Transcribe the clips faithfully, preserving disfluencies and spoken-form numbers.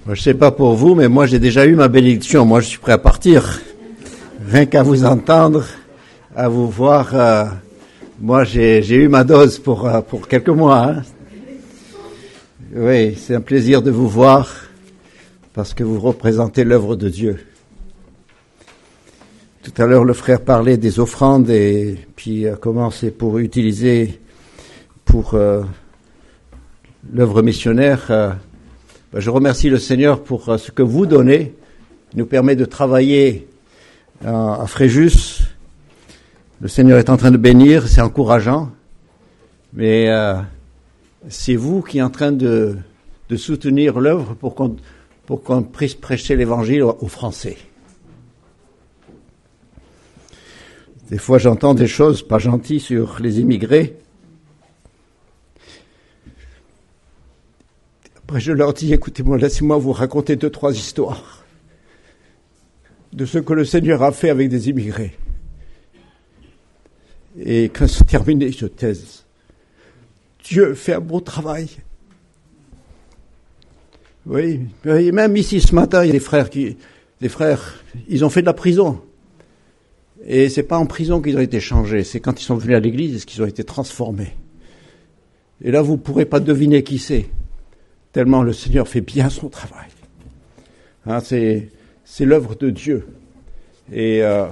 Moi, je sais pas pour vous, mais moi j'ai déjà eu ma bénédiction. Moi je suis prêt à partir. Rien qu'à vous entendre, à vous voir, euh, moi j'ai, j'ai eu ma dose pour, euh, pour quelques mois. Hein. Oui, c'est un plaisir de vous voir parce que vous représentez l'œuvre de Dieu. Tout à l'heure le frère parlait des offrandes et puis euh, comment c'est pour utiliser pour euh, l'œuvre missionnaire. Euh, ben, je remercie le Seigneur pour euh, ce que vous donnez. Il nous permet de travailler euh, à Fréjus. Le Seigneur est en train de bénir, c'est encourageant. Mais euh, c'est vous qui êtes en train de, de soutenir l'œuvre pour qu'on, pour qu'on puisse prêcher l'Évangile aux, aux Français. Des fois, j'entends des choses pas gentilles sur les immigrés. Après, je leur dis, écoutez-moi, laissez-moi vous raconter deux, trois histoires de ce que le Seigneur a fait avec des immigrés. Et quand c'est terminé, je taise. Dieu fait un beau travail. Oui, et même ici, ce matin, il y a des frères qui, des frères, ils ont fait de la prison. Et c'est pas en prison qu'ils ont été changés, c'est quand ils sont venus à l'église qu'ils ont été transformés. Et là, vous pourrez pas deviner qui c'est, tellement le Seigneur fait bien son travail. Hein, c'est, c'est l'œuvre de Dieu. Et euh,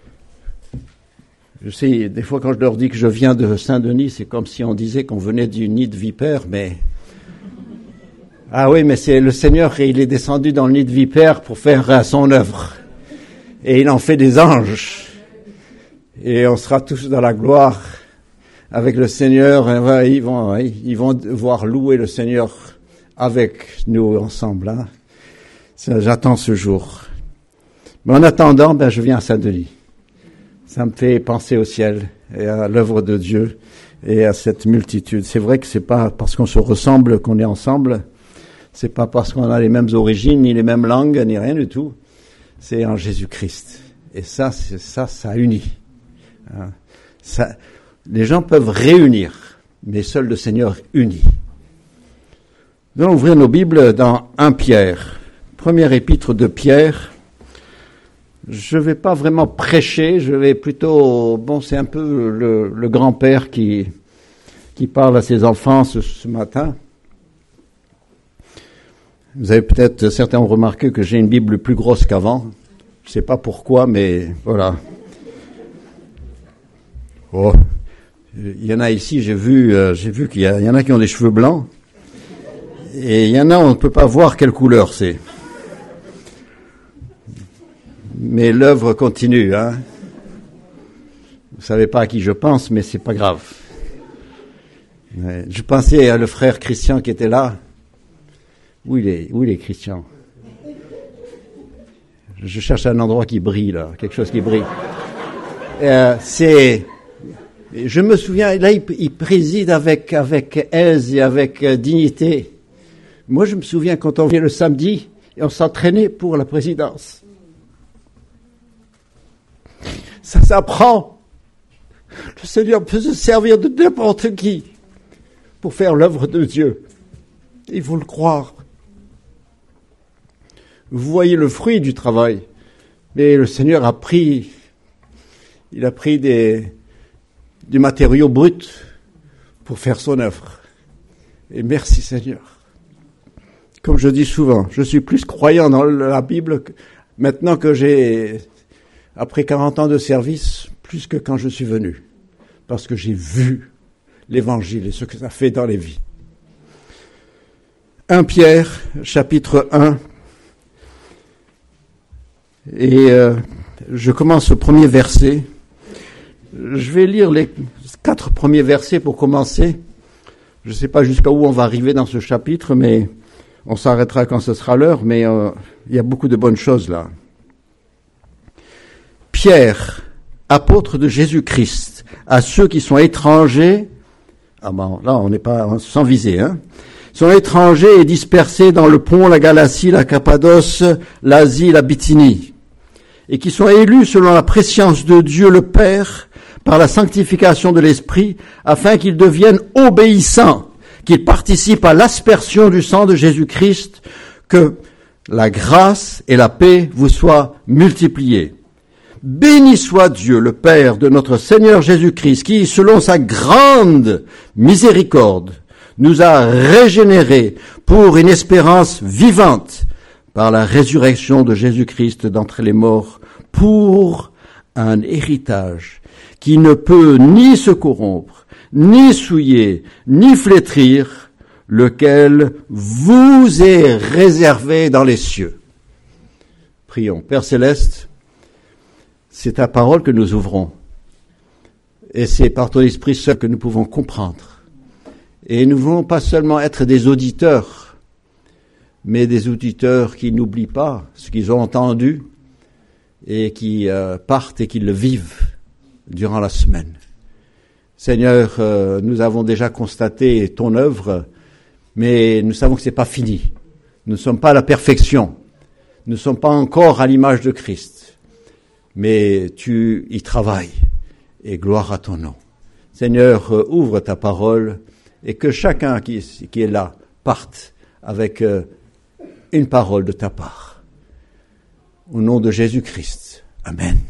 je sais, des fois quand je leur dis que je viens de Saint-Denis, c'est comme si on disait qu'on venait du nid de vipère, mais... Ah oui, mais c'est le Seigneur, et il est descendu dans le nid de vipère pour faire euh, son œuvre. Et il en fait des anges. Et on sera tous dans la gloire avec le Seigneur. Ils vont, ils vont devoir louer le Seigneur avec nous ensemble. Hein. Ça, j'attends ce jour. Mais en attendant, ben, je viens à Saint-Denis. Ça me fait penser au ciel et à l'œuvre de Dieu et à cette multitude. C'est vrai que c'est pas parce qu'on se ressemble qu'on est ensemble. C'est pas parce qu'on a les mêmes origines, ni les mêmes langues, ni rien du tout. C'est en Jésus-Christ. Et ça, c'est, ça, ça unit. Hein. Ça, les gens peuvent réunir, mais seul le Seigneur unit. Nous allons ouvrir nos Bibles dans Première Pierre. Première épître de Pierre. Je vais pas vraiment prêcher, je vais plutôt, bon, c'est un peu le, le grand-père qui, qui parle à ses enfants ce, ce matin. Vous avez peut-être, certains ont remarqué que j'ai une Bible plus grosse qu'avant. Je sais pas pourquoi, mais voilà. Oh, il y en a ici, j'ai vu, euh, j'ai vu qu'il y, a, il y en a qui ont des cheveux blancs, et il y en a on ne peut pas voir quelle couleur c'est. Mais l'œuvre continue, hein. Vous savez pas à qui je pense, mais c'est pas grave. Ouais, je pensais à le frère Christian qui était là. Où il est, où il est Christian? Je cherche un endroit qui brille, là, quelque chose qui brille. Euh, c'est, je me souviens, là, il, il préside avec, avec aise et avec euh, dignité. Moi, je me souviens quand on vient le samedi, et on s'entraînait pour la présidence. Ça s'apprend. Le Seigneur peut se servir de n'importe qui pour faire l'œuvre de Dieu. Il faut le croire. Vous voyez le fruit du travail. Mais le Seigneur a pris, il a pris des, du matériau brut pour faire son œuvre. Et merci Seigneur. Comme je dis souvent, je suis plus croyant dans la Bible que, maintenant que j'ai, après quarante ans de service, plus que quand je suis venu. Parce que j'ai vu l'Évangile et ce que ça fait dans les vies. Première Pierre, chapitre un. Et euh, je commence au premier verset. Je vais lire les quatre premiers versets pour commencer. Je ne sais pas jusqu'à où on va arriver dans ce chapitre, mais on s'arrêtera quand ce sera l'heure, mais euh, il y a beaucoup de bonnes choses là. Pierre, apôtre de Jésus-Christ, à ceux qui sont étrangers, ah ben là on n'est pas sans viser, hein, sont étrangers et dispersés dans le Pont, la Galatie, la Cappadoce, l'Asie, la Bithynie, et qui sont élus selon la prescience de Dieu le Père, par la sanctification de l'Esprit, afin qu'ils deviennent obéissants, qu'ils participent à l'aspersion du sang de Jésus-Christ, que la grâce et la paix vous soient multipliées. Béni soit Dieu, le Père de notre Seigneur Jésus-Christ, qui, selon sa grande miséricorde, nous a régénérés pour une espérance vivante par la résurrection de Jésus-Christ d'entre les morts, pour un héritage qui ne peut ni se corrompre, ni souiller, ni flétrir, lequel vous est réservé dans les cieux. Prions. Père Céleste, c'est ta parole que nous ouvrons. Et c'est par ton Esprit seul que nous pouvons comprendre. Et nous ne voulons pas seulement être des auditeurs, mais des auditeurs qui n'oublient pas ce qu'ils ont entendu et qui euh, partent et qui le vivent durant la semaine. Seigneur, euh, nous avons déjà constaté ton œuvre, mais nous savons que c'est pas fini. Nous ne sommes pas à la perfection. Nous ne sommes pas encore à l'image de Christ. Mais tu y travailles, et gloire à ton nom. Seigneur, euh, ouvre ta parole, et que chacun qui, qui est là parte avec euh, une parole de ta part. Au nom de Jésus-Christ. Amen.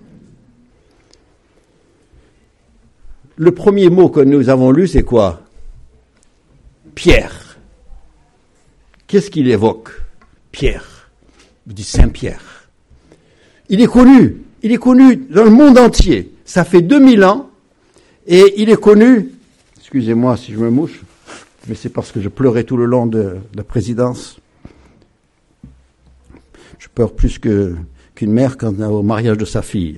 Le premier mot que nous avons lu, c'est quoi? Pierre. Qu'est-ce qu'il évoque? Pierre. Il dit Saint-Pierre. Il est connu. Il est connu dans le monde entier. Ça fait deux mille ans. Et il est connu, excusez-moi si je me mouche, mais c'est parce que je pleurais tout le long de, de la présidence. Je pleure plus que, qu'une mère quand au mariage de sa fille.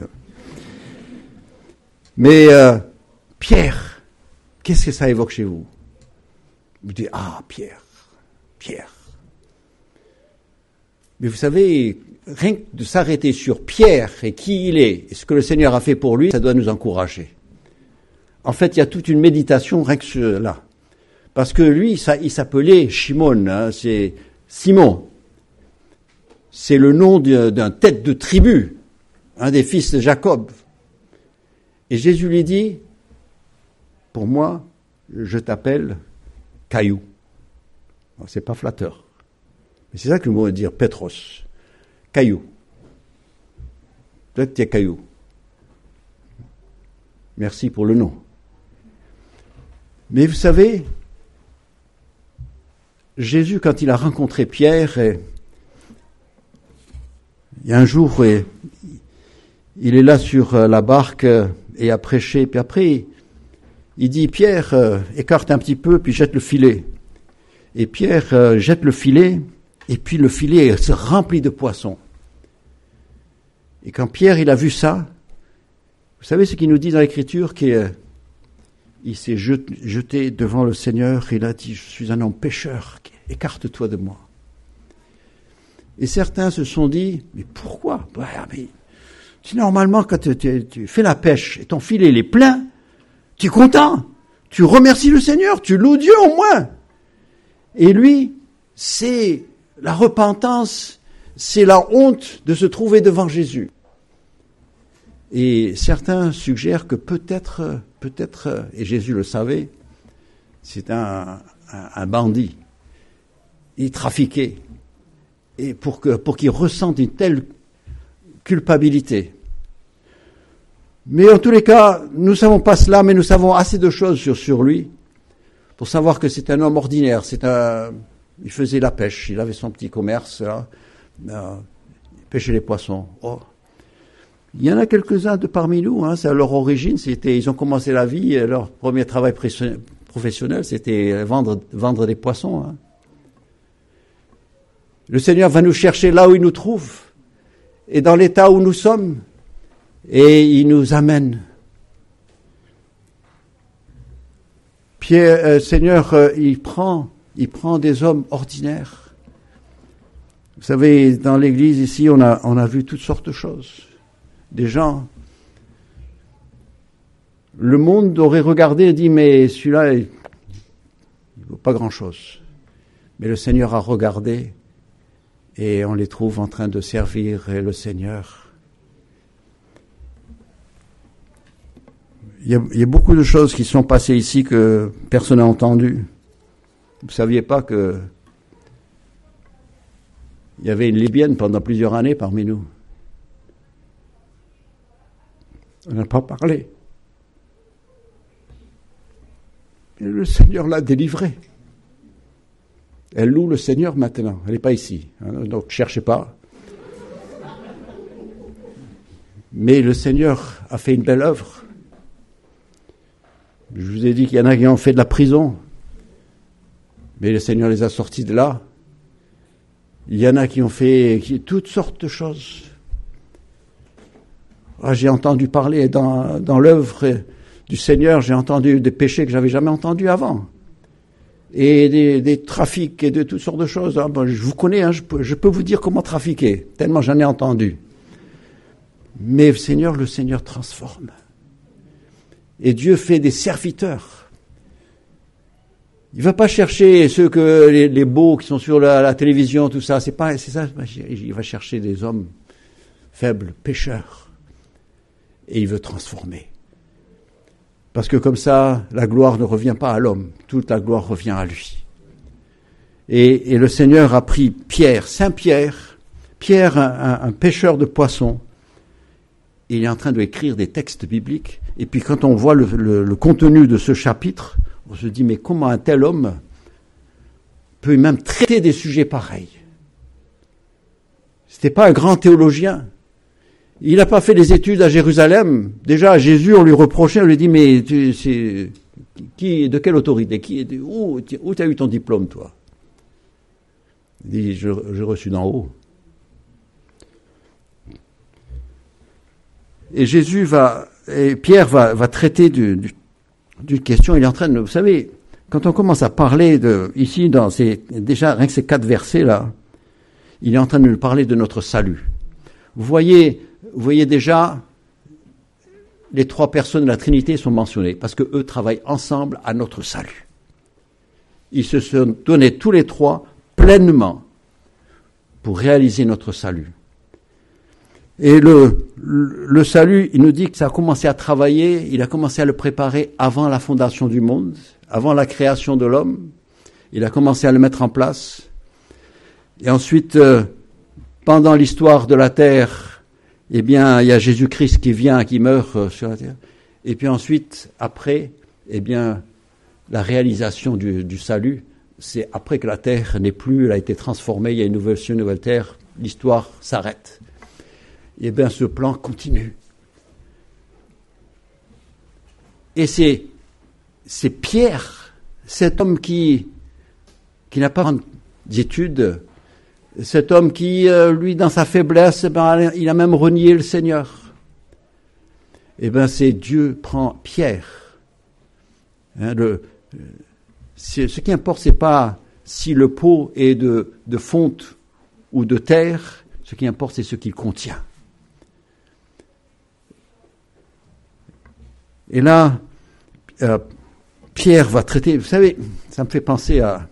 Mais euh, Pierre, qu'est-ce que ça évoque chez vous? Vous dites, ah, Pierre, Pierre. Mais vous savez, rien que de s'arrêter sur Pierre et qui il est, et ce que le Seigneur a fait pour lui, ça doit nous encourager. En fait, il y a toute une méditation rien que sur là. Parce que lui, ça, il s'appelait Shimon, hein, c'est Simon. C'est le nom d'un tête de tribu, un des fils de Jacob. Et Jésus lui dit, pour moi, je t'appelle Caillou. Alors, c'est pas flatteur. Mais c'est ça que le mot veut dire, Petros. Caillou. Peut-être que tu es Caillou. Merci pour le nom. Mais vous savez, Jésus, quand il a rencontré Pierre, et, il y a un jour, et, il est là sur la barque et a prêché, puis après, il dit, Pierre, euh, écarte un petit peu, puis jette le filet. Et Pierre euh, jette le filet, et puis le filet se remplit de poissons. Et quand Pierre, il a vu ça, vous savez ce qu'il nous dit dans l'Écriture, qu'il euh, il s'est jeté devant le Seigneur, et il a dit, je suis un homme pécheur, écarte-toi de moi. Et certains se sont dit, mais pourquoi? Bah, mais, normalement, quand tu, tu, tu fais la pêche, et ton filet il est plein, tu es content, tu remercies le Seigneur, tu loues Dieu au moins. Et lui, c'est la repentance, c'est la honte de se trouver devant Jésus. Et certains suggèrent que peut-être, peut-être, et Jésus le savait, c'est un, un, un bandit. Il trafiquait. Et pour que, pour qu'il ressente une telle culpabilité. Mais en tous les cas, nous ne savons pas cela, mais nous savons assez de choses sur, sur lui pour savoir que c'est un homme ordinaire. C'est un, il faisait la pêche, il avait son petit commerce, là, euh, il pêchait les poissons. Oh. Il y en a quelques-uns de parmi nous, hein, c'est à leur origine, c'était, ils ont commencé la vie, leur premier travail professionnel, c'était vendre, vendre des poissons. Hein. Le Seigneur va nous chercher là où il nous trouve, et dans l'état où nous sommes, et il nous amène. Pierre, euh, Seigneur, euh, il prend, il prend des hommes ordinaires. Vous savez, dans l'église ici, on a, on a vu toutes sortes de choses. Des gens, le monde aurait regardé et dit, mais celui-là, il ne vaut pas grand-chose. Mais le Seigneur a regardé et on les trouve en train de servir le Seigneur. Il y a, il y a beaucoup de choses qui sont passées ici que personne n'a entendu. Vous ne saviez pas que Il y avait une Libyenne pendant plusieurs années parmi nous. On n'a pas parlé. Et le Seigneur l'a délivrée. Elle loue le Seigneur maintenant. Elle n'est pas ici. Hein, donc, ne cherchez pas. Mais le Seigneur a fait une belle œuvre. Je vous ai dit qu'il y en a qui ont fait de la prison. Mais le Seigneur les a sortis de là. Il y en a qui ont fait qui, toutes sortes de choses. Ah, j'ai entendu parler dans, dans l'œuvre du Seigneur, j'ai entendu des péchés que j'avais jamais entendus avant. Et des, des trafics et de toutes sortes de choses. Ah, ben, je vous connais, hein, je, peux, je peux vous dire comment trafiquer, tellement j'en ai entendu. Mais le Seigneur, le Seigneur transforme. Et Dieu fait des serviteurs. Il ne va pas chercher ceux que les, les beaux qui sont sur la, la télévision, tout ça. C'est pas, c'est ça. Il va chercher des hommes faibles, pécheurs. Et il veut transformer. Parce que comme ça, la gloire ne revient pas à l'homme. Toute la gloire revient à lui. Et, et le Seigneur a pris Pierre, Saint Pierre, Pierre, un, un, un pêcheur de poissons. Il est en train d'écrire des textes bibliques. Et puis quand on voit le, le, le contenu de ce chapitre, on se dit, mais comment un tel homme peut même traiter des sujets pareils? C'était pas un grand théologien. Il n'a pas fait des études à Jérusalem. Déjà, à Jésus, on lui reprochait, on lui dit, mais tu, c'est, qui, de quelle autorité? Qui, où où tu as eu ton diplôme, toi? Il dit, je, j'ai reçu d'en haut. Et Jésus va, et Pierre va, va traiter du, du, d'une question. Il est en train de, vous savez, quand on commence à parler de, ici, dans ces, déjà, rien que ces quatre versets-là, il est en train de nous parler de notre salut. Vous voyez, vous voyez déjà, les trois personnes de la Trinité sont mentionnées, parce que eux travaillent ensemble à notre salut. Ils se sont donnés tous les trois pleinement pour réaliser notre salut. Et le, le salut, il nous dit que ça a commencé à travailler, il a commencé à le préparer avant la fondation du monde, avant la création de l'homme. Il a commencé à le mettre en place. Et ensuite, euh, pendant l'histoire de la terre, eh bien, il y a Jésus-Christ qui vient, qui meurt euh, sur la terre. Et puis ensuite, après, eh bien, la réalisation du, du salut, c'est après que la terre n'est plus, elle a été transformée, il y a une nouvelle ciel, une nouvelle terre, l'histoire s'arrête. Eh bien, ce plan continue. Et c'est, c'est Pierre, cet homme qui, qui n'a pas d'études, cet homme qui, euh, lui, dans sa faiblesse, ben, il a même renié le Seigneur. Eh bien, c'est Dieu prend Pierre. Hein, le, c'est, ce qui importe, c'est pas si le pot est de, de fonte ou de terre, ce qui importe, c'est ce qu'il contient. Et là, euh, Pierre va traiter, vous savez, ça me fait penser à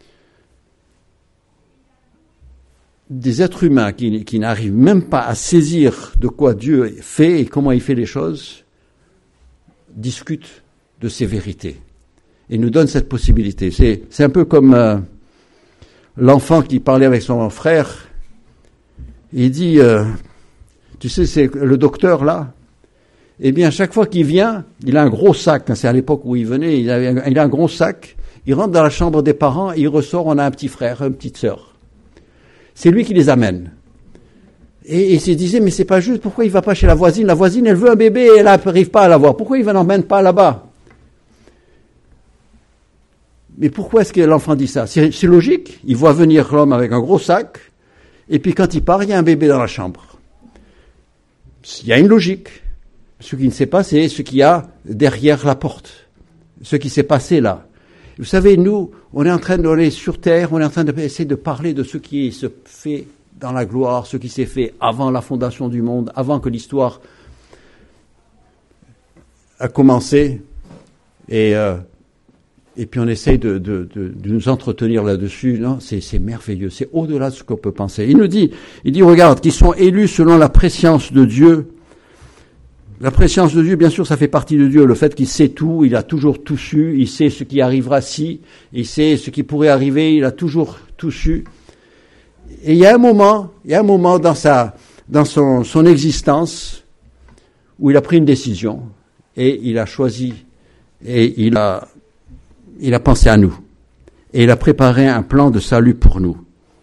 des êtres humains qui, qui n'arrivent même pas à saisir de quoi Dieu fait et comment il fait les choses, discutent de ces vérités et nous donnent cette possibilité. C'est, c'est un peu comme euh, l'enfant qui parlait avec son frère. Il dit, euh, tu sais, c'est le docteur là. Eh bien, chaque fois qu'il vient, il a un gros sac. C'est à l'époque où il venait, il, avait, il a un gros sac. Il rentre dans la chambre des parents, et il ressort, on a un petit frère, une petite sœur. C'est lui qui les amène. Et, et il se disait, mais c'est pas juste, pourquoi il va pas chez la voisine? La voisine, elle veut un bébé, et elle n'arrive pas à l'avoir. Pourquoi il ne l'emmène pas là-bas? Mais pourquoi est-ce que l'enfant dit ça? C'est, c'est logique. Il voit venir l'homme avec un gros sac, et puis quand il part, il y a un bébé dans la chambre. Il y a une logique. Ce qui ne sait pas, c'est ce qu'il y a derrière la porte. Ce qui s'est passé là. Vous savez, nous, on est en train d'aller sur terre, on est en train d'essayer de parler de ce qui se fait dans la gloire, ce qui s'est fait avant la fondation du monde, avant que l'histoire a commencé. Et, euh, et puis on essaye de, de, de, de nous entretenir là-dessus. Non, c'est, c'est merveilleux, c'est au-delà de ce qu'on peut penser. Il nous dit, il dit, regarde, qu'ils sont élus selon la prescience de Dieu. La préscience de Dieu, bien sûr, ça fait partie de Dieu. Le fait qu'il sait tout, il a toujours tout su, il sait ce qui arrivera si, il sait ce qui pourrait arriver, il a toujours tout su. Et il y a un moment, il y a un moment dans sa, dans son, son existence où il a pris une décision et il a choisi et il a, il a pensé à nous et il a préparé un plan de salut pour nous.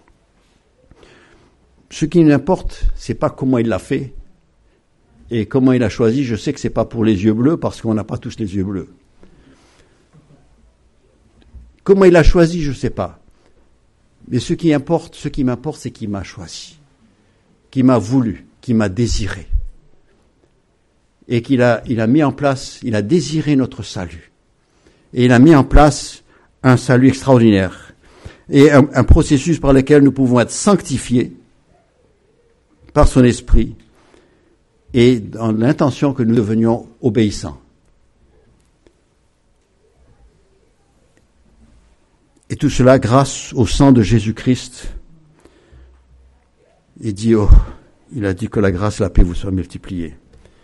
Ce qui m'importe, c'est pas comment il l'a fait et comment il a choisi. Je sais que c'est pas pour les yeux bleus parce qu'on n'a pas tous les yeux bleus. Comment il a choisi, je sais pas. Mais ce qui importe, ce qui m'importe, c'est qu'il m'a choisi, qu'il m'a voulu, qu'il m'a désiré. Et qu'il a, il a mis en place, il a désiré notre salut. Et il a mis en place un salut extraordinaire. Et un, un processus par lequel nous pouvons être sanctifiés par son esprit et dans l'intention que nous devenions obéissants. Et tout cela grâce au sang de Jésus-Christ. Il dit, oh, il a dit que la grâce et la paix vous soient multipliées.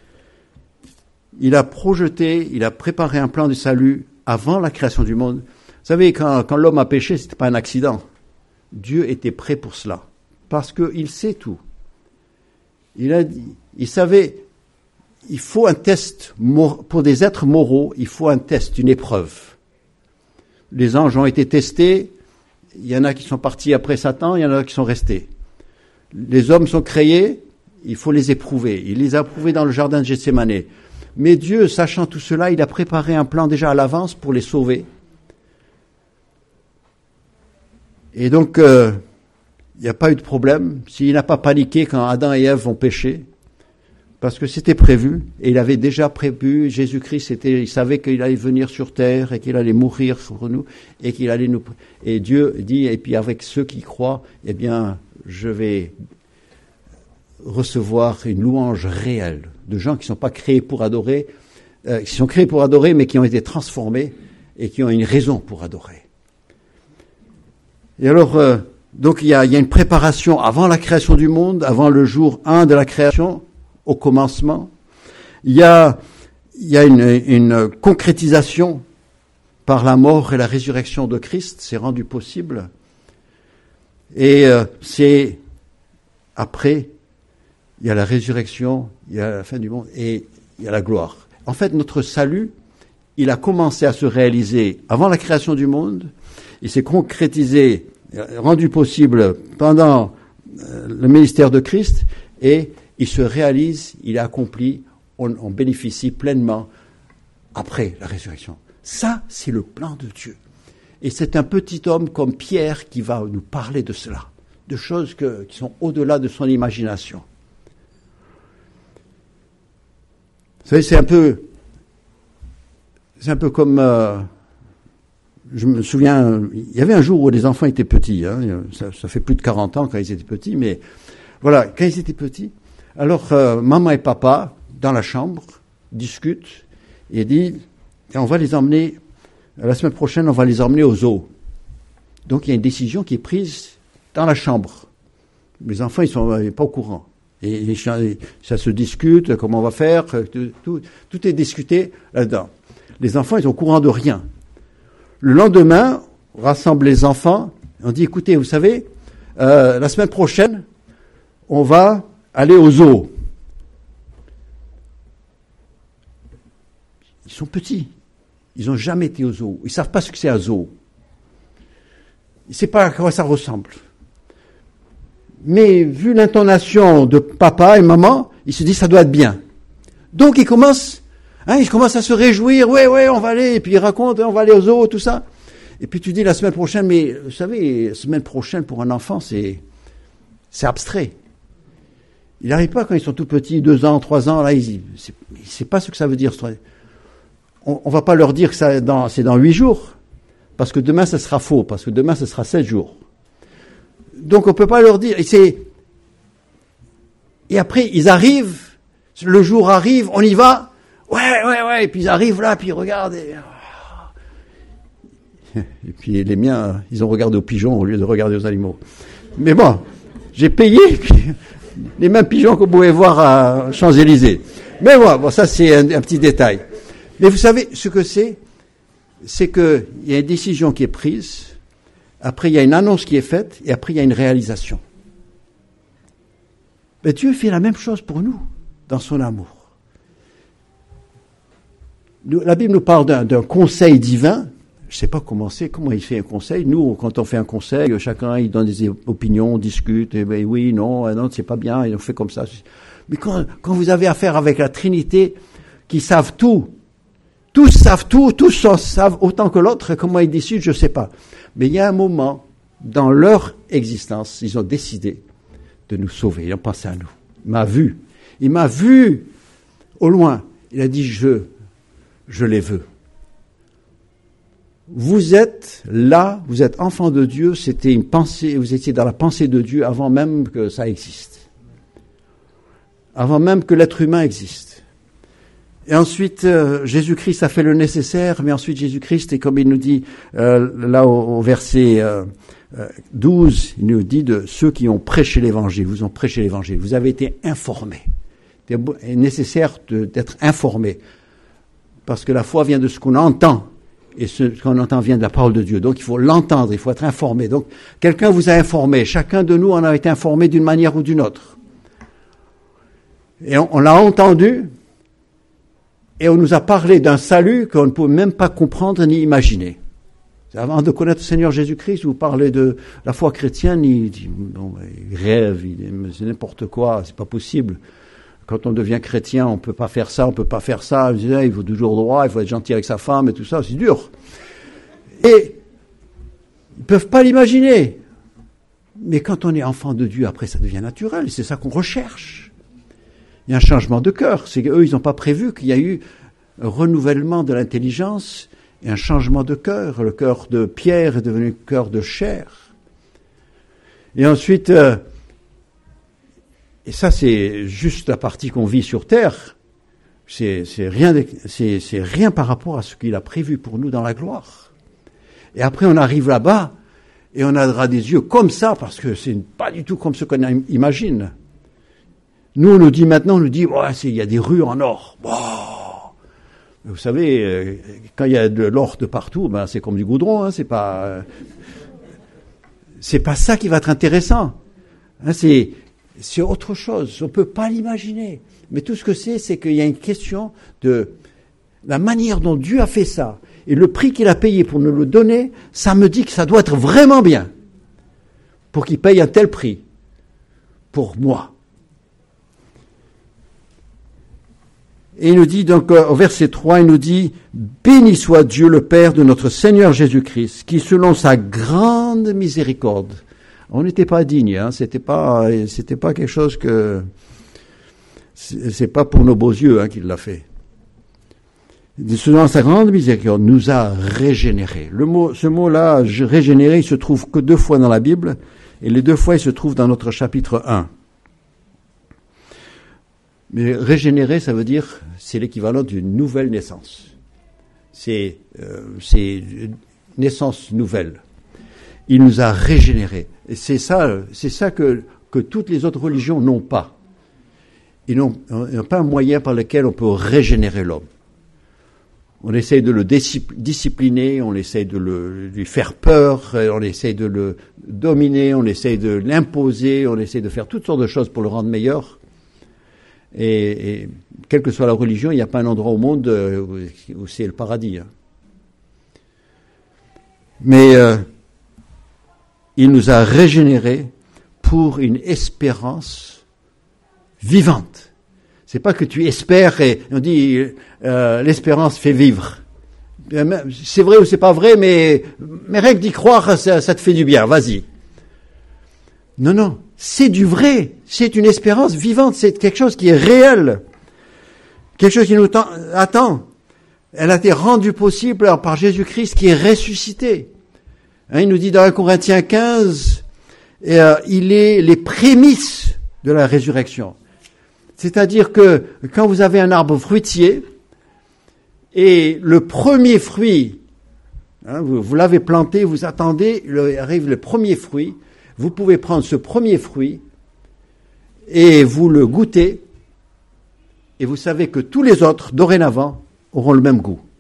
Il a projeté, il a préparé un plan de salut avant la création du monde. Vous savez, quand, quand l'homme a péché, c'était pas un accident. Dieu était prêt pour cela. Parce qu'il sait tout. Il a dit, il savait, il faut un test, pour des êtres moraux, il faut un test, une épreuve. Les anges ont été testés, il y en a qui sont partis après Satan, il y en a qui sont restés. Les hommes sont créés, il faut les éprouver. Il les a éprouvés dans le jardin de Gethsémane. Mais Dieu, sachant tout cela, il a préparé un plan déjà à l'avance pour les sauver. Et donc, euh, il n'y a pas eu de problème. S'il n'a pas paniqué quand Adam et Ève ont péché, parce que c'était prévu, et il avait déjà prévu, Jésus-Christ, c'était, il savait qu'il allait venir sur terre, et qu'il allait mourir pour nous, et qu'il allait nous, et Dieu dit, et puis avec ceux qui croient, eh bien, je vais recevoir une louange réelle de gens qui ne sont pas créés pour adorer, euh, qui sont créés pour adorer, mais qui ont été transformés, et qui ont une raison pour adorer. Et alors, euh, donc il y a, il y a une préparation avant la création du monde, avant le jour un de la création, au commencement. Il y a, il y a une, une concrétisation par la mort et la résurrection de Christ, c'est rendu possible. Et euh, c'est après, il y a la résurrection, il y a la fin du monde et il y a la gloire. En fait, notre salut, il a commencé à se réaliser avant la création du monde, il s'est concrétisé, rendu possible pendant le ministère de Christ et il se réalise, il est accompli, on, on bénéficie pleinement après la résurrection. Ça, c'est le plan de Dieu. Et c'est un petit homme comme Pierre qui va nous parler de cela, de choses que, qui sont au-delà de son imagination. Vous savez, c'est un peu, c'est un peu comme, euh, je me souviens, il y avait un jour où les enfants étaient petits, hein, ça, ça fait plus de quarante ans quand ils étaient petits, mais voilà, quand ils étaient petits, alors euh, maman et papa, dans la chambre, discutent et disent, on va les emmener, la semaine prochaine, on va les emmener au zoo. Donc il y a une décision qui est prise dans la chambre. Les enfants, ils sont euh, pas au courant. Et, et ça se discute, comment on va faire, tout, tout, tout est discuté là-dedans. Les enfants, ils sont au courant de rien. Le lendemain, on rassemble les enfants, on dit, écoutez, vous savez, euh, la semaine prochaine, on va aller au zoo. Ils sont petits. Ils n'ont jamais été au zoo. Ils ne savent pas ce que c'est un zoo. Ils ne savent pas à quoi ça ressemble. Mais vu l'intonation de papa et maman, ils se disent ça doit être bien. Donc ils commencent, hein, ils commencent à se réjouir. Ouais, ouais, on va aller. Et puis ils racontent, on va aller au zoo, tout ça. Et puis tu dis la semaine prochaine, mais vous savez, la semaine prochaine pour un enfant, c'est, c'est abstrait. Il n'arrive pas quand ils sont tout petits, deux ans, trois ans, là, ils ne savent pas ce que ça veut dire. On ne va pas leur dire que ça, dans, c'est dans huit jours, parce que demain, ça sera faux, parce que demain, ce sera sept jours. Donc, on ne peut pas leur dire. Et, c'est, et après, ils arrivent, le jour arrive, on y va, ouais, ouais, ouais, et puis ils arrivent là, puis ils regardent. Et, et puis les miens, ils ont regardé aux pigeons au lieu de regarder aux animaux. Mais bon, j'ai payé, puis les mêmes pigeons que vous pouvez voir à Champs-Élysées. Mais bon, bon ça c'est un, un petit détail. Mais vous savez, ce que c'est, c'est qu'il y a une décision qui est prise, après il y a une annonce qui est faite, et après il y a une réalisation. Mais Dieu fait la même chose pour nous, dans son amour. Nous, la Bible nous parle d'un, d'un conseil divin. Je ne sais pas comment c'est, comment il fait un conseil. Nous, quand on fait un conseil, chacun il donne des opinions, on discute, et ben oui, non, non, c'est pas bien, et on fait comme ça. Mais quand, quand vous avez affaire avec la Trinité, qui savent tout, tous savent tout, tous en savent autant que l'autre, comment ils décident, je ne sais pas. Mais il y a un moment, dans leur existence, ils ont décidé de nous sauver, ils ont pensé à nous. Il m'a vu, il m'a vu au loin, il a dit, je, je les veux. Vous êtes là, vous êtes enfant de Dieu, c'était une pensée, vous étiez dans la pensée de Dieu avant même que ça existe. Avant même que l'être humain existe. Et ensuite, euh, Jésus-Christ a fait le nécessaire, mais ensuite Jésus-Christ, et comme il nous dit euh, là au, au verset euh, euh, douze, il nous dit de ceux qui ont prêché l'évangile, vous ont prêché l'évangile, vous avez été informés. C'est nécessaire de, d'être informés, parce que la foi vient de ce qu'on entend. Et ce qu'on entend vient de la parole de Dieu. Donc il faut l'entendre, il faut être informé. Donc quelqu'un vous a informé. Chacun de nous en a été informé d'une manière ou d'une autre. Et on, on l'a entendu, et on nous a parlé d'un salut qu'on ne peut même pas comprendre ni imaginer. Avant de connaître le Seigneur Jésus-Christ, vous parlez de la foi chrétienne, il dit, bon, il rêve, il, c'est n'importe quoi, c'est pas possible. Quand on devient chrétien, on peut pas faire ça, on peut pas faire ça. Il faut toujours droit, il faut être gentil avec sa femme et tout ça, c'est dur. Et ils peuvent pas l'imaginer. Mais quand on est enfant de Dieu, après ça devient naturel, et c'est ça qu'on recherche. Il y a un changement de cœur. C'est qu'eux, ils n'ont pas prévu qu'il y a eu un renouvellement de l'intelligence et un changement de cœur. Le cœur de pierre est devenu cœur de chair. Et ensuite, euh, et ça, c'est juste la partie qu'on vit sur terre. C'est, c'est rien, c'est, c'est rien par rapport à ce qu'il a prévu pour nous dans la gloire. Et après, on arrive là-bas et on aura des yeux comme ça parce que c'est pas du tout comme ce qu'on imagine. Nous, on nous dit maintenant, on nous dit, ouais, c'est, il y a des rues en or. Wow. Vous savez, quand il y a de l'or de partout, ben c'est comme du goudron. Hein, c'est pas, c'est pas ça qui va être intéressant. Hein, c'est C'est autre chose, on ne peut pas l'imaginer. Mais tout ce que c'est, c'est qu'il y a une question de la manière dont Dieu a fait ça. Et le prix qu'il a payé pour nous le donner, ça me dit que ça doit être vraiment bien. Pour qu'il paye un tel prix. Pour moi. Et il nous dit donc, au verset trois, il nous dit, « Béni soit Dieu le Père de notre Seigneur Jésus-Christ, qui selon sa grande miséricorde, » on n'était pas digne, hein, c'était pas, c'était pas quelque chose que, c'est pas pour nos beaux yeux, hein, qu'il l'a fait. Selon sa grande miséricorde, nous a régénérés. Le mot, ce mot-là, régénérer, il se trouve que deux fois dans la Bible, et les deux fois, il se trouve dans notre chapitre un. Mais régénérer, ça veut dire, c'est l'équivalent d'une nouvelle naissance. C'est, euh, c'est une naissance nouvelle. Il nous a régénérés. Et c'est ça, c'est ça que, que toutes les autres religions n'ont pas. Ils n'ont, ils n'ont pas un moyen par lequel on peut régénérer l'homme. On essaye de le discipliner, on essaye de le, lui faire peur, on essaye de le dominer, on essaye de l'imposer, on essaye de faire toutes sortes de choses pour le rendre meilleur. Et, et quelle que soit la religion, il n'y a pas un endroit au monde où, où c'est le paradis. Hein. Mais euh, il nous a régénérés pour une espérance vivante. C'est pas que tu espères et on dit euh, l'espérance fait vivre. C'est vrai ou c'est pas vrai, mais, mais rien que d'y croire, ça, ça te fait du bien. Vas-y. Non, non, c'est du vrai. C'est une espérance vivante. C'est quelque chose qui est réel. Quelque chose qui nous attend. Elle a été rendue possible par Jésus-Christ qui est ressuscité. Hein, il nous dit dans un Corinthiens quinze, et, euh, il est les prémices de la résurrection. C'est-à-dire que quand vous avez un arbre fruitier et le premier fruit, hein, vous, vous l'avez planté, vous attendez, il arrive le premier fruit, vous pouvez prendre ce premier fruit et vous le goûtez et vous savez que tous les autres, dorénavant, auront le même goût.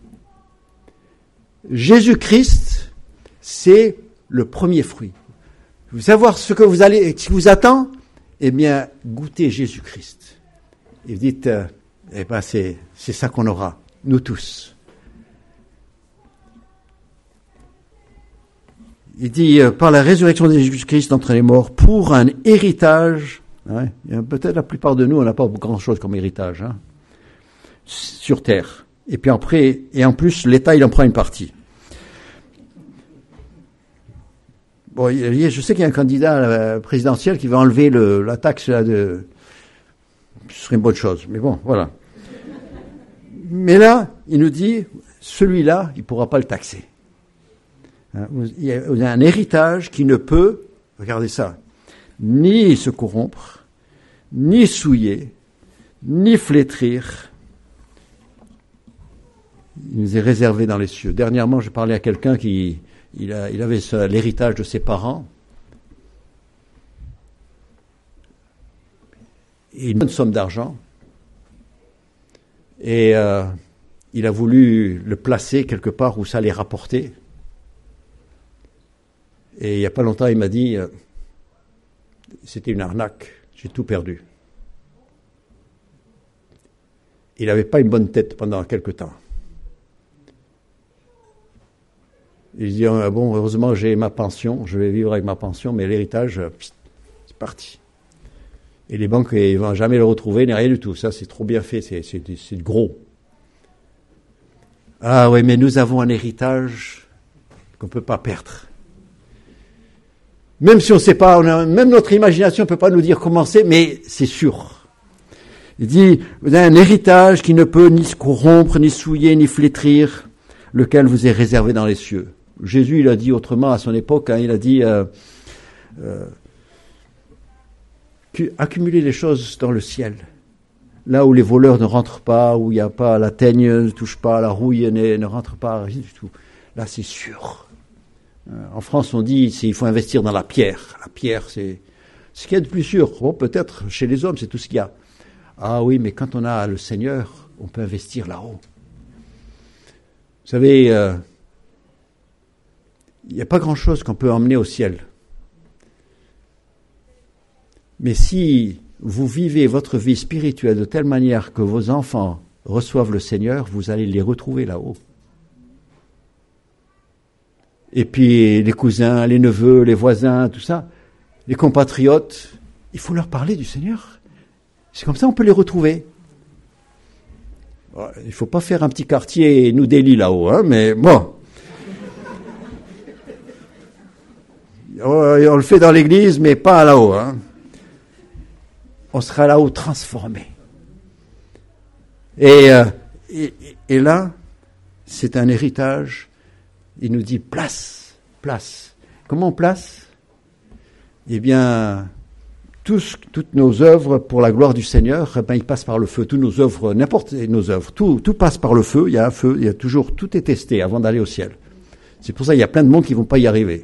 Jésus-Christ, c'est le premier fruit. Vous savez ce que vous allez, qui vous attend, eh bien, goûtez Jésus-Christ. Et vous dites, euh, eh ben, c'est, c'est ça qu'on aura, nous tous. Il dit, euh, par la résurrection de Jésus-Christ d'entre les morts, pour un héritage, hein, peut-être la plupart de nous, on n'a pas grand-chose comme héritage, hein, sur terre. Et puis après, et en plus, l'État, il en prend une partie. Bon, je sais qu'il y a un candidat présidentiel qui va enlever le, la taxe là, de... Ce serait une bonne chose, mais bon, voilà. Mais là, il nous dit, celui-là, il ne pourra pas le taxer. Hein, il y a un héritage qui ne peut, regardez ça, ni se corrompre, ni souiller, ni flétrir. Il nous est réservé dans les cieux. Dernièrement, je parlais à quelqu'un qui... Il, a, il avait ce, l'héritage de ses parents. Et une bonne somme d'argent. Et euh, il a voulu le placer quelque part où ça allait rapporter. Et il n'y a pas longtemps, il m'a dit, euh, c'était une arnaque, j'ai tout perdu. Il n'avait pas une bonne tête pendant quelque temps. Il dit, ah bon, heureusement, j'ai ma pension, je vais vivre avec ma pension, mais l'héritage, pst, c'est parti. Et les banques, ils ne vont jamais le retrouver, ni rien du tout. Ça, c'est trop bien fait, c'est, c'est, c'est gros. Ah oui, mais nous avons un héritage qu'on ne peut pas perdre. Même si on ne sait pas, on a, même notre imagination ne peut pas nous dire comment c'est, mais c'est sûr. Il dit, vous avez un héritage qui ne peut ni se corrompre, ni souiller, ni flétrir, lequel vous est réservé dans les cieux. Jésus, il a dit autrement à son époque, hein, il a dit euh, euh, accumuler les choses dans le ciel, là où les voleurs ne rentrent pas, où il n'y a pas, la teigne ne touche pas, la rouille ne, ne rentre pas, rien du tout. Là, c'est sûr. Euh, en France, on dit il faut investir dans la pierre. La pierre, c'est ce qu'il y a de plus sûr. Bon, peut-être chez les hommes, c'est tout ce qu'il y a. Ah oui, mais quand on a le Seigneur, on peut investir là-haut. Vous savez, euh, il n'y a pas grand-chose qu'on peut emmener au ciel. Mais si vous vivez votre vie spirituelle de telle manière que vos enfants reçoivent le Seigneur, vous allez les retrouver là-haut. Et puis les cousins, les neveux, les voisins, tout ça, les compatriotes, il faut leur parler du Seigneur. C'est comme ça qu'on peut les retrouver. Il ne faut pas faire un petit quartier New Delhi là-haut, hein, mais bon. On le fait dans l'église, mais pas là-haut. Hein. On sera là-haut transformé. Et, euh, et, et là, c'est un héritage. Il nous dit place, place. Comment on place ? Eh bien, tous, toutes nos œuvres pour la gloire du Seigneur, eh ben, ils passent par le feu. Toutes nos œuvres, n'importe nos œuvres, tout, tout passe par le feu. Il y a un feu, il y a toujours, tout est testé avant d'aller au ciel. C'est pour ça qu'il y a plein de monde qui ne vont pas y arriver.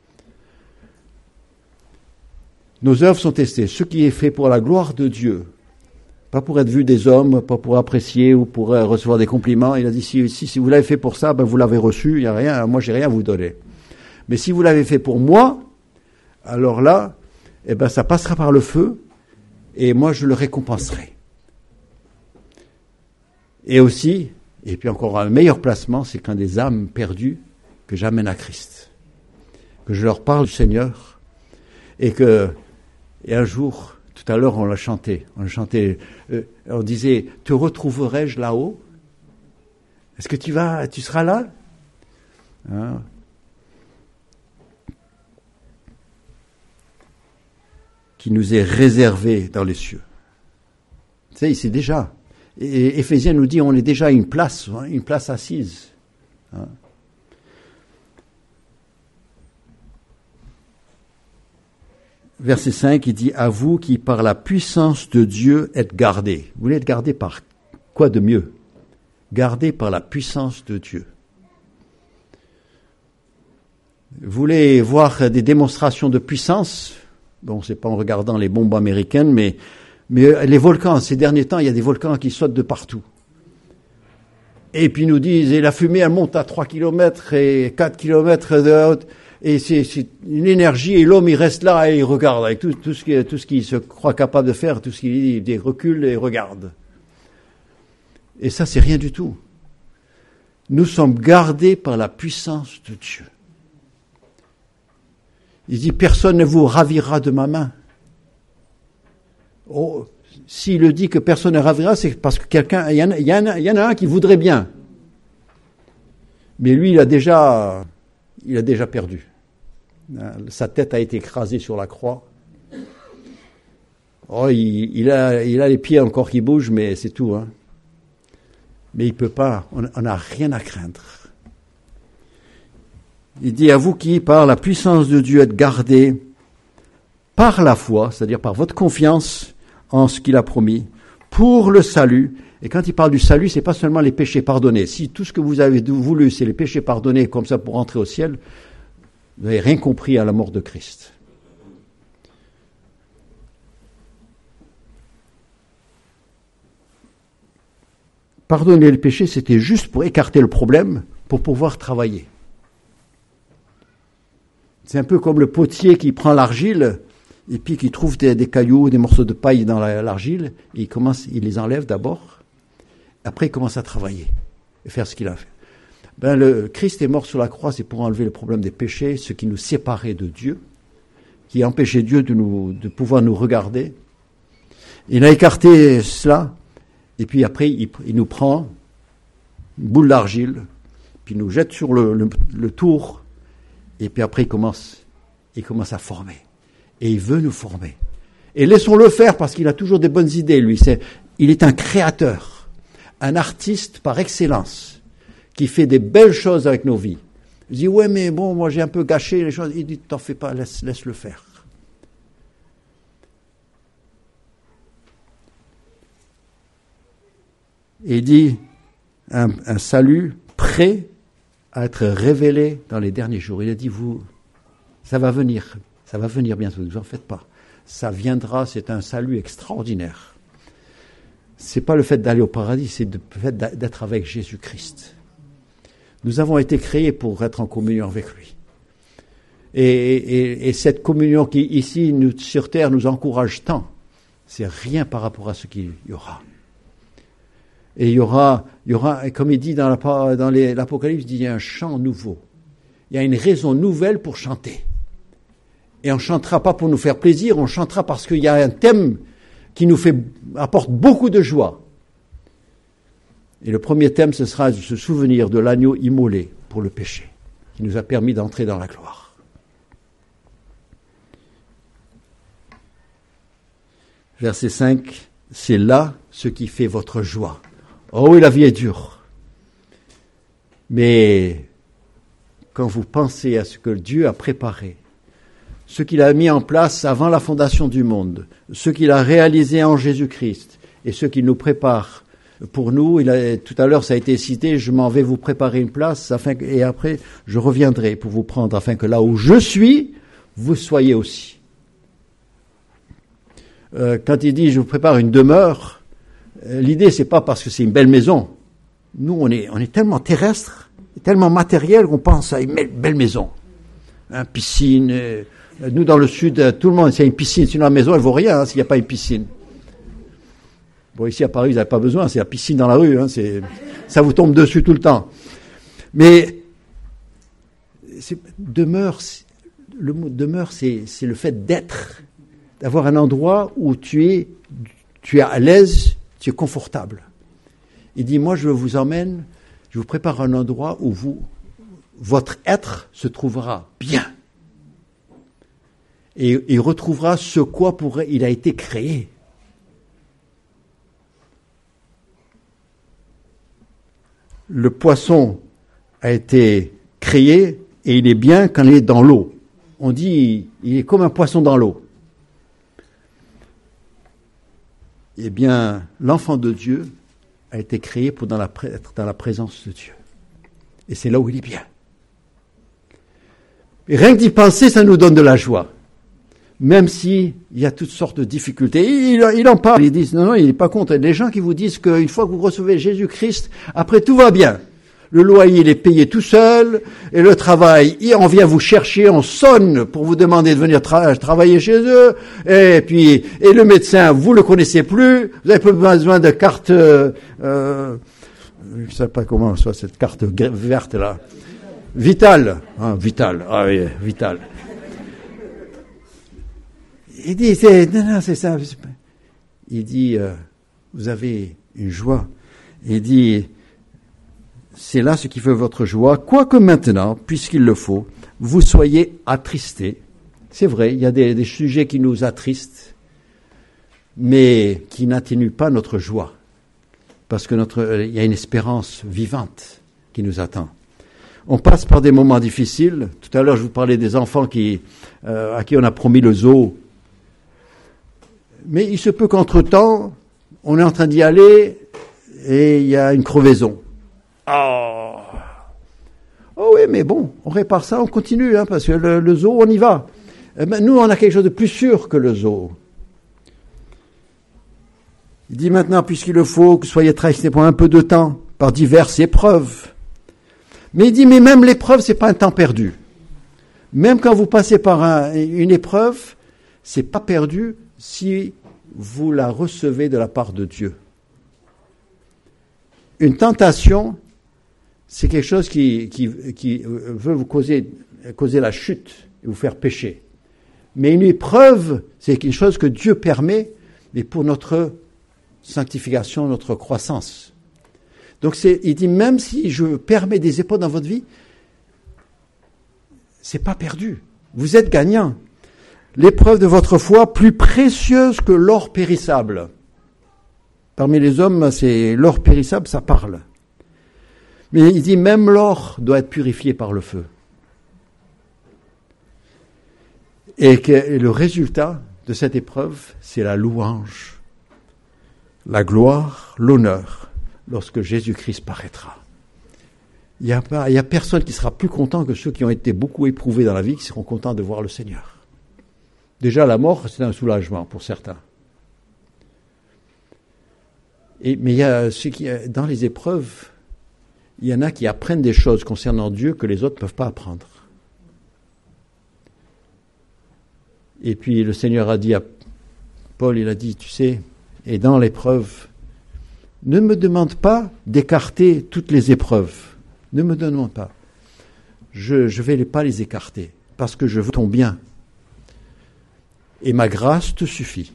Nos œuvres sont testées. Ce qui est fait pour la gloire de Dieu, pas pour être vu des hommes, pas pour apprécier ou pour euh, recevoir des compliments. Il a dit, si, si, si vous l'avez fait pour ça, ben vous l'avez reçu, il n'y a rien, moi j'ai rien à vous donner. Mais si vous l'avez fait pour moi, alors là, eh ben ça passera par le feu, et moi je le récompenserai. Et aussi, et puis encore un meilleur placement, c'est quand des âmes perdues que j'amène à Christ, que je leur parle du Seigneur, et que, et un jour, tout à l'heure on l'a chanté, on l'a chanté, euh, on disait, te retrouverai-je là-haut ? Est-ce que tu vas, tu seras là ? Hein ? Qui nous est réservé dans les cieux. Tu sais, c'est déjà. Et Éphésiens nous dit, on est déjà à une place, hein, une place assise. Hein. Verset cinq, il dit, à vous qui par la puissance de Dieu êtes gardés. Vous voulez être gardés par quoi de mieux ? Gardés par la puissance de Dieu. Vous voulez voir des démonstrations de puissance ? Bon, c'est pas en regardant les bombes américaines, mais, mais les volcans, ces derniers temps, il y a des volcans qui sautent de partout. Et puis ils nous disent, et la fumée, elle monte à trois kilomètres et quatre kilomètres de haute. et c'est, c'est une énergie, et l'homme il reste là et il regarde avec tout, tout ce qui, tout ce qu'il se croit capable de faire, tout ce qu'il dit, il recule et regarde. Et ça, c'est rien du tout. Nous sommes gardés par la puissance de Dieu. Il dit, personne ne vous ravira de ma main. Oh, s'il le dit que personne ne ravira, c'est parce que quelqu'un, il y en a, il y en a, il y en a un qui voudrait bien. Mais lui, il a déjà, il a déjà perdu. Sa tête a été écrasée sur la croix. Oh, il, il a, il a les pieds encore qui bougent, mais c'est tout, hein. Mais il peut pas, on n'a rien à craindre. Il dit à vous qui, par la puissance de Dieu, êtes gardés par la foi, c'est-à-dire par votre confiance en ce qu'il a promis, pour le salut. Et quand il parle du salut, c'est pas seulement les péchés pardonnés. Si tout ce que vous avez voulu, c'est les péchés pardonnés comme ça pour entrer au ciel, vous n'avez rien compris à la mort de Christ. Pardonner le péché, c'était juste pour écarter le problème, pour pouvoir travailler. C'est un peu comme le potier qui prend l'argile et puis qui trouve des, des cailloux, des morceaux de paille dans la, l'argile, et il commence, il les enlève d'abord, après il commence à travailler et faire ce qu'il a fait. Ben, le Christ est mort sur la croix, c'est pour enlever le problème des péchés, ce qui nous séparait de Dieu, qui empêchait Dieu de nous, de pouvoir nous regarder. Il a écarté cela. Et puis après, il, il nous prend une boule d'argile, puis il nous jette sur le, le, le tour, et puis après il commence, il commence à former. Et il veut nous former. Et laissons-le faire parce qu'il a toujours des bonnes idées, lui. C'est, il est un créateur, un artiste par excellence, qui fait des belles choses avec nos vies. Je dis, ouais, mais bon, moi j'ai un peu gâché les choses. Il dit, t'en fais pas, laisse, laisse-le faire. Et il dit un, un salut prêt à être révélé dans les derniers jours. Il a dit, vous, ça va venir, ça va venir bientôt, ne vous en faites pas. Ça viendra, c'est un salut extraordinaire. C'est pas le fait d'aller au paradis, c'est le fait d'être avec Jésus-Christ. Nous avons été créés pour être en communion avec lui. Et, et, et cette communion qui, ici, nous, sur terre, nous encourage tant, c'est rien par rapport à ce qu'il y aura. Et il y aura, il y aura, comme il dit dans, la, dans les, l'Apocalypse, il dit, il y a un chant nouveau. Il y a une raison nouvelle pour chanter. Et on ne chantera pas pour nous faire plaisir, on chantera parce qu'il y a un thème qui nous fait, apporte beaucoup de joie. Et le premier thème, ce sera de se souvenir de l'agneau immolé pour le péché, qui nous a permis d'entrer dans la gloire. Verset cinq, c'est là ce qui fait votre joie. Oh oui, la vie est dure. Mais quand vous pensez à ce que Dieu a préparé, ce qu'il a mis en place avant la fondation du monde, ce qu'il a réalisé en Jésus-Christ et ce qu'il nous prépare pour nous, il a, tout à l'heure ça a été cité, je m'en vais vous préparer une place afin que, et après je reviendrai pour vous prendre afin que là où je suis, vous soyez aussi. Euh, quand il dit je vous prépare une demeure, l'idée, c'est pas parce que c'est une belle maison. Nous, on est, on est tellement terrestre, tellement matériel qu'on pense à une belle maison. Hein, piscine. Euh, nous, dans le sud, tout le monde, s'il y a une piscine, sinon la maison, elle vaut rien, hein, s'il n'y a pas une piscine. Bon, ici, à Paris, vous n'avez pas besoin, c'est la piscine dans la rue, hein, c'est, ça vous tombe dessus tout le temps. Mais, c'est, demeure, c'est, le mot demeure, c'est, c'est le fait d'être, d'avoir un endroit où tu es, tu es à l'aise, tu es confortable. Il dit, moi, je vous emmène, je vous prépare un endroit où vous, votre être se trouvera bien. Et il retrouvera ce quoi pour il a été créé. Le poisson a été créé et il est bien quand il est dans l'eau. On dit, il est comme un poisson dans l'eau. Eh bien, l'enfant de Dieu a été créé pour dans la, être dans la présence de Dieu. Et c'est là où il est bien. Et rien que d'y penser, ça nous donne de la joie. Même s'il y a toutes sortes de difficultés. Il, il en parle. Ils disent, non, non, il n'est pas contre. Il y a des gens qui vous disent qu'une fois que vous recevez Jésus-Christ, après tout va bien. le loyer il est payé tout seul, et le travail, on vient vous chercher, on sonne pour vous demander de venir tra- travailler chez eux, et puis, et le médecin, vous le connaissez plus, vous avez pas besoin de carte, euh, euh, je sais pas comment soit cette carte verte là, Vital, ah, Vital, ah oui, Vital. Il dit, c'est, non, non, c'est ça. Il dit, euh, vous avez une joie. Il dit, c'est là ce qui fait votre joie, quoique maintenant, puisqu'il le faut, vous soyez attristés. C'est vrai, il y a des, des sujets qui nous attristent, mais qui n'atténuent pas notre joie. Parce que notre, il y a une espérance vivante qui nous attend. On passe par des moments difficiles. Tout à l'heure, je vous parlais des enfants qui, euh, à qui on a promis le zoo. Mais il se peut qu'entre-temps, on est en train d'y aller et il y a une crevaison. Oh, oh oui, mais bon, on répare ça, on continue, hein, parce que le, le zoo, on y va. Eh ben, nous, on a quelque chose de plus sûr que le zoo. Il dit maintenant, puisqu'il le faut, que soyez trahissés pour un peu de temps, par diverses épreuves. Mais il dit, mais même l'épreuve, c'est pas un temps perdu. Même quand vous passez par un, une épreuve, c'est pas perdu si vous la recevez de la part de Dieu. Une tentation, c'est quelque chose qui, qui, qui veut vous causer, causer la chute et vous faire pécher. Mais une épreuve, c'est quelque chose que Dieu permet, mais pour notre sanctification, notre croissance. Donc c'est, il dit, même si je permets des épreuves dans votre vie, c'est pas perdu. Vous êtes gagnant. L'épreuve de votre foi, plus précieuse que l'or périssable. Parmi les hommes, c'est l'or périssable, ça parle. Mais il dit, même l'or doit être purifié par le feu. Et que et le résultat de cette épreuve, c'est la louange, la gloire, l'honneur, lorsque Jésus-Christ paraîtra. Il n'y a pas, il y a personne qui sera plus content que ceux qui ont été beaucoup éprouvés dans la vie, qui seront contents de voir le Seigneur. Déjà, la mort, c'est un soulagement pour certains. Et, mais il y a ceux qui, dans les épreuves, il y en a qui apprennent des choses concernant Dieu que les autres ne peuvent pas apprendre. Et puis le Seigneur a dit à Paul, il a dit, tu sais, et dans l'épreuve, ne me demande pas d'écarter toutes les épreuves. Ne me demande pas. Je ne vais pas les écarter, parce que je veux ton bien. Et ma grâce te suffit.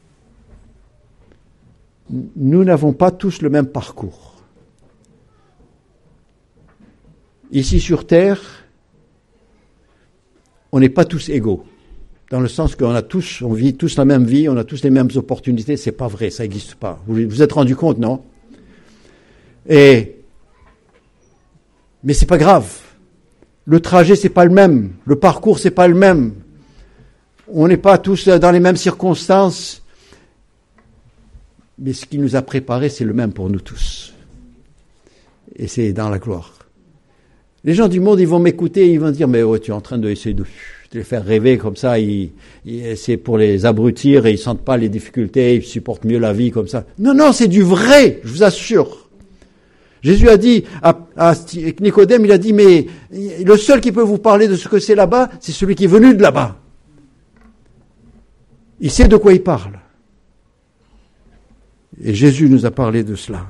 Nous n'avons pas tous le même parcours. Ici sur Terre, on n'est pas tous égaux. Dans le sens qu'on a tous, on vit tous la même vie, on a tous les mêmes opportunités. C'est pas vrai, ça n'existe pas. Vous vous êtes rendu compte, non? Et, mais c'est pas grave. Le trajet, c'est pas le même. Le parcours, c'est pas le même. On n'est pas tous dans les mêmes circonstances. Mais ce qui nous a préparé, c'est le même pour nous tous. Et c'est dans la gloire. Les gens du monde, ils vont m'écouter, ils vont dire, mais ouais, tu es en train d'essayer de, de les faire rêver comme ça, ils, ils, c'est pour les abrutir et ils sentent pas les difficultés, ils supportent mieux la vie comme ça. Non, non, c'est du vrai, je vous assure. Jésus a dit à, à Nicodème, il a dit, mais le seul qui peut vous parler de ce que c'est là-bas, c'est celui qui est venu de là-bas. Il sait de quoi il parle. Et Jésus nous a parlé de cela.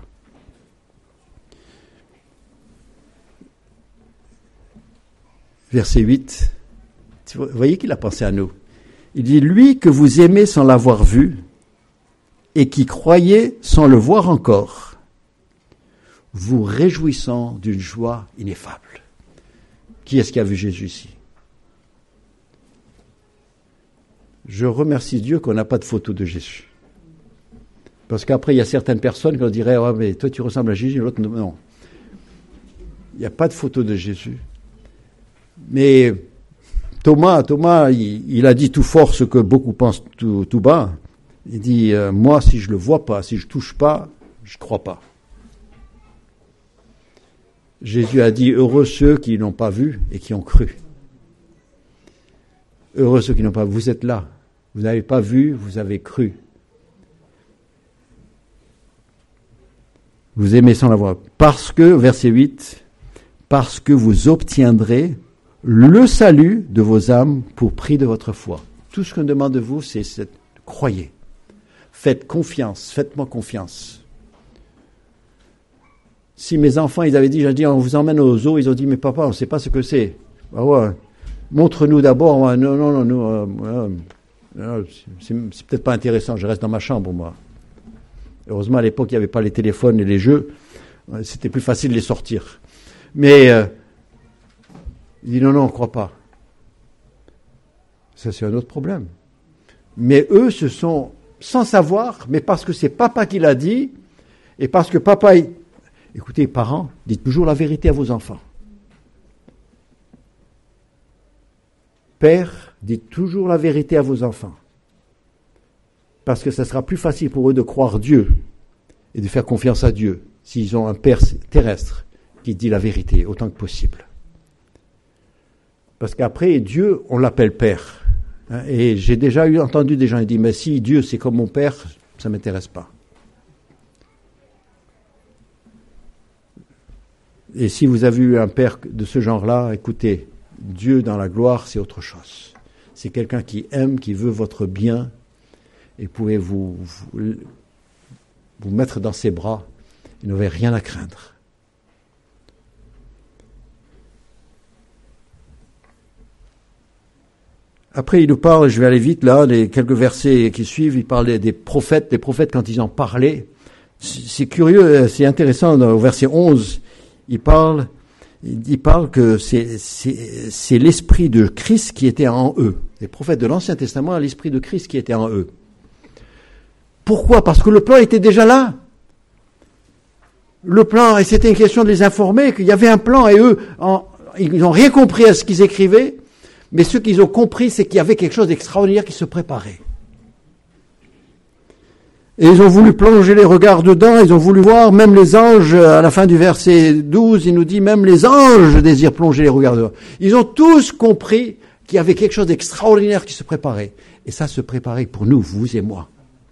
Verset huit, vous voyez qu'il a pensé à nous. Il dit, lui que vous aimez sans l'avoir vu, et qui croyez sans le voir encore, vous réjouissant d'une joie ineffable. Qui est-ce qui a vu Jésus ici? Je remercie Dieu qu'on n'a pas de photo de Jésus. Parce qu'après, il y a certaines personnes qui on dirait, oh, mais toi tu ressembles à Jésus, l'autre non. Il n'y a pas de photo de Jésus. Mais Thomas, Thomas, il, il a dit tout fort ce que beaucoup pensent tout, tout bas. Il dit, euh, moi, si je le vois pas, si je touche pas, je crois pas. Jésus a dit, heureux ceux qui n'ont pas vu et qui ont cru. Heureux ceux qui n'ont pas vu. Vous êtes là. Vous n'avez pas vu, vous avez cru. Vous aimez sans l'avoir. Parce que, verset huit, parce que vous obtiendrez le salut de vos âmes pour prix de votre foi. Tout ce qu'on demande de vous, c'est, c'est croyez. Faites confiance, faites-moi confiance. Si mes enfants, ils avaient dit, j'ai dit, on vous emmène au zoo, ils ont dit, mais papa, on ne sait pas ce que c'est. Ah ouais, montre-nous d'abord. Ouais, non, non, non, non, euh, euh, c'est, c'est peut-être pas intéressant, je reste dans ma chambre, moi. Heureusement, à l'époque, il n'y avait pas les téléphones et les jeux. C'était plus facile de les sortir. Mais, euh, il dit, non, non, on ne croit pas. Ça, c'est un autre problème. Mais eux, ce sont, sans savoir, mais parce que c'est papa qui l'a dit, et parce que papa... Il... Écoutez, parents, dites toujours la vérité à vos enfants. Père, dites toujours la vérité à vos enfants. Parce que ça sera plus facile pour eux de croire Dieu et de faire confiance à Dieu s'ils ont un père terrestre qui dit la vérité autant que possible. Parce qu'après, Dieu, on l'appelle Père. Et j'ai déjà eu, entendu des gens qui disent, mais si Dieu c'est comme mon Père, ça ne m'intéresse pas. Et si vous avez eu un père de ce genre-là, écoutez, Dieu dans la gloire, c'est autre chose. C'est quelqu'un qui aime, qui veut votre bien, et pouvez vous, vous, vous mettre dans ses bras, et n'avez rien à craindre. Après, il nous parle, je vais aller vite là, les quelques versets qui suivent, il parle des, des prophètes, des prophètes quand ils en parlaient. C'est, c'est curieux, c'est intéressant, au verset onze, il parle, il parle que c'est, c'est, c'est l'esprit de Christ qui était en eux. Les prophètes de l'Ancien Testament, l'esprit de Christ qui était en eux. Pourquoi ? Parce que le plan était déjà là. Le plan, et c'était une question de les informer qu'il y avait un plan, et eux, en, ils n'ont rien compris à ce qu'ils écrivaient, mais ce qu'ils ont compris, c'est qu'il y avait quelque chose d'extraordinaire qui se préparait. Et ils ont voulu plonger les regards dedans, ils ont voulu voir, même les anges, à la fin du verset douze, il nous dit, même les anges désirent plonger les regards dedans. Ils ont tous compris qu'il y avait quelque chose d'extraordinaire qui se préparait. Et ça se préparait pour nous, vous et moi.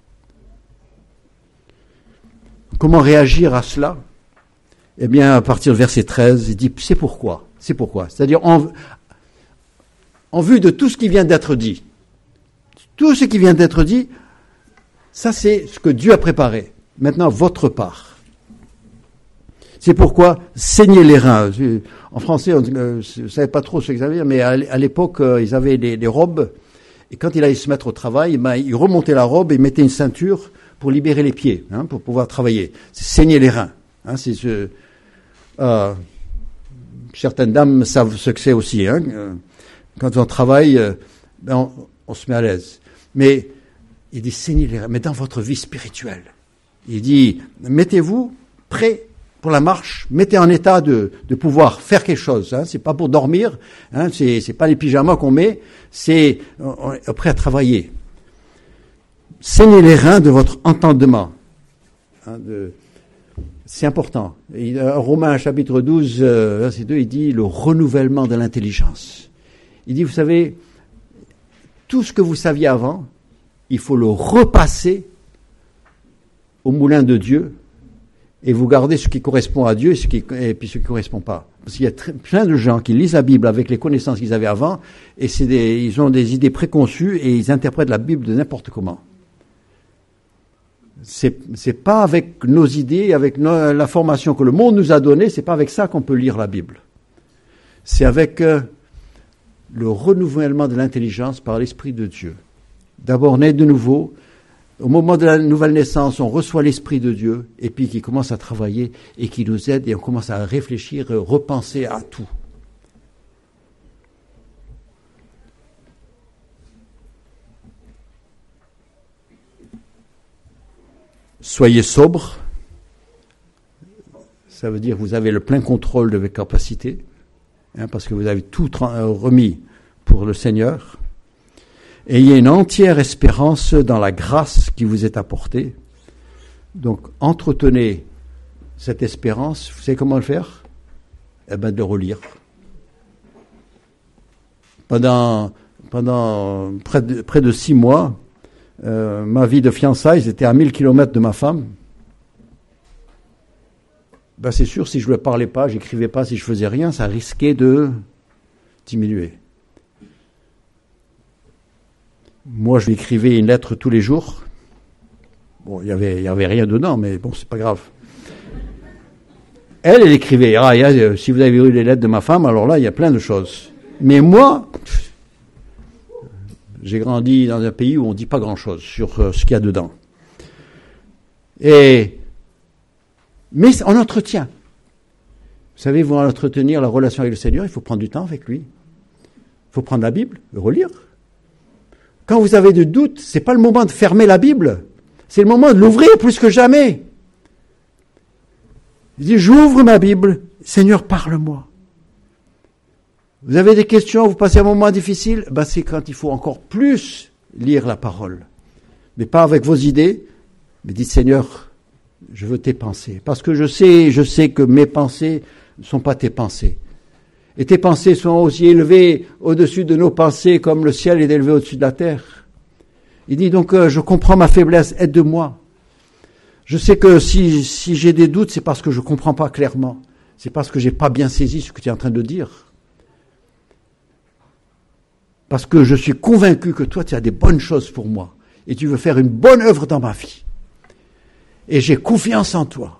Comment réagir à cela ? Eh bien, à partir du verset treize, il dit, c'est pourquoi. C'est pourquoi. C'est-à-dire, en, en vue de tout ce qui vient d'être dit. Tout ce qui vient d'être dit, ça, c'est ce que Dieu a préparé. Maintenant, votre part. C'est pourquoi saignez les reins. En français, on ne savait pas trop ce qu'ils avaient, mais à l'époque, ils avaient des, des robes. Et quand il allait se mettre au travail, ben, il remontait la robe et mettait une ceinture pour libérer les pieds, hein, pour pouvoir travailler. C'est saigner les reins. Hein, c'est ce, euh, certaines dames savent ce que c'est aussi. Hein. Quand on travaille, ben, on, on se met à l'aise. Mais il dit, saignez les reins, mais dans votre vie spirituelle. Il dit, mettez-vous prêt pour la marche, mettez en état de, de pouvoir faire quelque chose. Hein. C'est pas pour dormir, hein, c'est, c'est pas les pyjamas qu'on met, c'est on est prêt à travailler. Saignez les reins de votre entendement. Hein, de, c'est important. Et, euh, Romains chapitre douze, euh, verset deux, il dit le renouvellement de l'intelligence. Il dit, vous savez, tout ce que vous saviez avant, il faut le repasser au moulin de Dieu et vous gardez ce qui correspond à Dieu et, ce qui, et puis ce qui ne correspond pas. Parce qu'il y a très, plein de gens qui lisent la Bible avec les connaissances qu'ils avaient avant et c'est des, ils ont des idées préconçues et ils interprètent la Bible de n'importe comment. C'est, c'est pas avec nos idées, avec nos, la formation que le monde nous a donnée, c'est pas avec ça qu'on peut lire la Bible. C'est avec euh, le renouvellement de l'intelligence par l'Esprit de Dieu. D'abord, naître de nouveau. Au moment de la nouvelle naissance, on reçoit l'Esprit de Dieu, et puis qui commence à travailler, et qui nous aide, et on commence à réfléchir, repenser à tout. Soyez sobre. Ça veut dire que vous avez le plein contrôle de vos capacités, hein, parce que vous avez tout remis pour le Seigneur. Ayez une entière espérance dans la grâce qui vous est apportée. Donc, entretenez cette espérance. Vous savez comment le faire ? Eh bien, de le relire. Pendant, pendant près de, près de six mois, euh, ma vie de fiançailles, j'étais à mille kilomètres de ma femme. ben c'est sûr, si je ne parlais pas, j'écrivais pas, si je faisais rien, ça risquait de diminuer. Moi, je lui écrivais une lettre tous les jours. Bon, il y avait, il y avait rien dedans, mais bon, c'est pas grave. Elle, elle écrivait. Ah, il y a, si vous avez eu les lettres de ma femme, alors là, il y a plein de choses. Mais moi, j'ai grandi dans un pays où on ne dit pas grand-chose sur euh, ce qu'il y a dedans. Et, mais on entretient. Vous savez, vous entretenir la relation avec le Seigneur, il faut prendre du temps avec lui. Il faut prendre la Bible, le relire. Quand vous avez des doutes, c'est pas le moment de fermer la Bible. C'est le moment de l'ouvrir plus que jamais. Il dit, j'ouvre ma Bible. Seigneur, parle-moi. Vous avez des questions, vous passez un moment difficile, ben c'est quand il faut encore plus lire la parole. Mais pas avec vos idées, mais dites, Seigneur, je veux tes pensées. Parce que je sais, je sais que mes pensées ne sont pas tes pensées. Et tes pensées sont aussi élevées au-dessus de nos pensées, comme le ciel est élevé au-dessus de la terre. Il dit donc, euh, je comprends ma faiblesse, aide-moi. Je sais que si, si j'ai des doutes, c'est parce que je ne comprends pas clairement. C'est parce que je n'ai pas bien saisi ce que tu es en train de dire. Parce que je suis convaincu que toi, tu as des bonnes choses pour moi. Et tu veux faire une bonne œuvre dans ma vie. Et j'ai confiance en toi.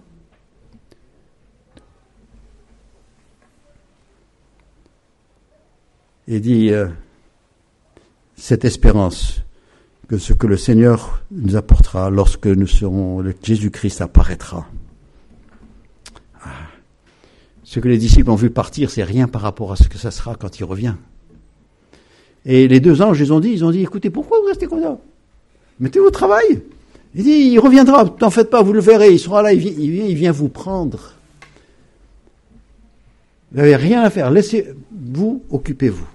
Et dit, euh, cette espérance, que ce que le Seigneur nous apportera lorsque nous serons, le Jésus-Christ apparaîtra. Ah. Ce que les disciples ont vu partir, c'est rien par rapport à ce que ça sera quand il revient. Et les deux anges, ils ont dit, ils ont dit, écoutez, pourquoi vous restez comme ça? Mettez-vous au travail. Il dit, il reviendra, t'en faites pas, vous le verrez, il sera là, il vient, il vient, il vient vous prendre. Vous n'avez rien à faire, laissez-vous, occupez-vous.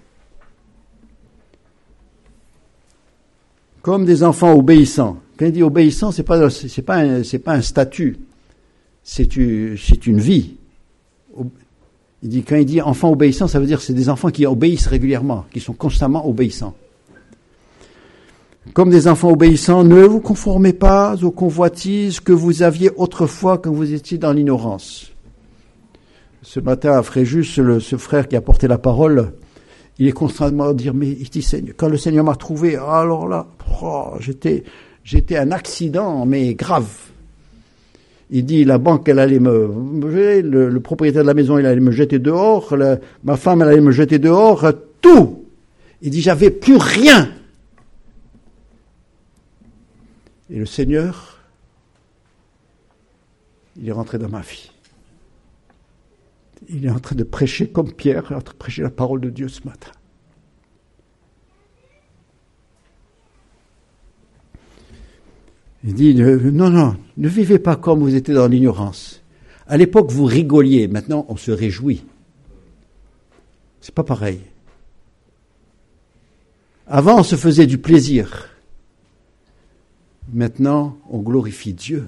Comme des enfants obéissants. Quand il dit obéissant, c'est pas, c'est pas un, c'est pas un statut, c'est une, c'est une vie. Il dit, quand il dit enfants obéissants, ça veut dire que c'est des enfants qui obéissent régulièrement, qui sont constamment obéissants. Comme des enfants obéissants, ne vous conformez pas aux convoitises que vous aviez autrefois quand vous étiez dans l'ignorance. Ce matin, à Fréjus, le, ce frère qui a porté la parole, il est constamment à dire, mais il dit, Seigneur, quand le Seigneur m'a trouvé, alors là, oh, j'étais, j'étais un accident, mais grave. Il dit, la banque, elle allait me, le, le propriétaire de la maison, il allait me jeter dehors, la, ma femme, elle allait me jeter dehors, tout. Il dit, j'avais plus rien. Et le Seigneur, il est rentré dans ma vie. Il est en train de prêcher comme Pierre, il est en train de prêcher la parole de Dieu ce matin. Il dit, non, non, ne vivez pas comme vous étiez dans l'ignorance. À l'époque, vous rigoliez, maintenant on se réjouit. C'est pas pareil. Avant, on se faisait du plaisir. Maintenant, on glorifie Dieu.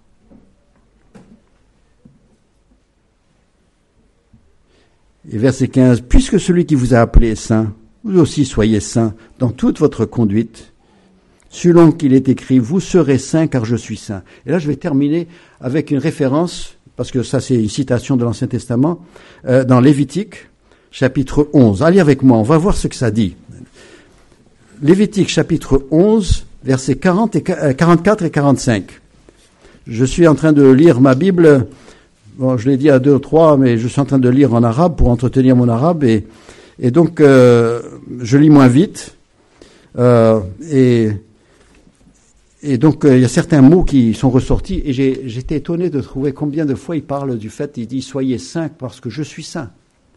Et verset quinze, « Puisque celui qui vous a appelé est saint, vous aussi soyez saints dans toute votre conduite, selon qu'il est écrit, vous serez saints car je suis saint. » Et là, je vais terminer avec une référence, parce que ça, c'est une citation de l'Ancien Testament, euh, dans Lévitique, chapitre onze. Allez avec moi, on va voir ce que ça dit. Lévitique, chapitre onze, versets quarante et, euh, quarante-quatre et quarante-cinq. Je suis en train de lire ma Bible. Bon, je l'ai dit à deux ou trois, mais je suis en train de lire en arabe pour entretenir mon arabe, et, et donc euh, je lis moins vite. Euh, et, et donc euh, il y a certains mots qui sont ressortis, et j'ai, j'étais étonné de trouver combien de fois il parle du fait, il dit « Soyez saints parce que je suis saint ».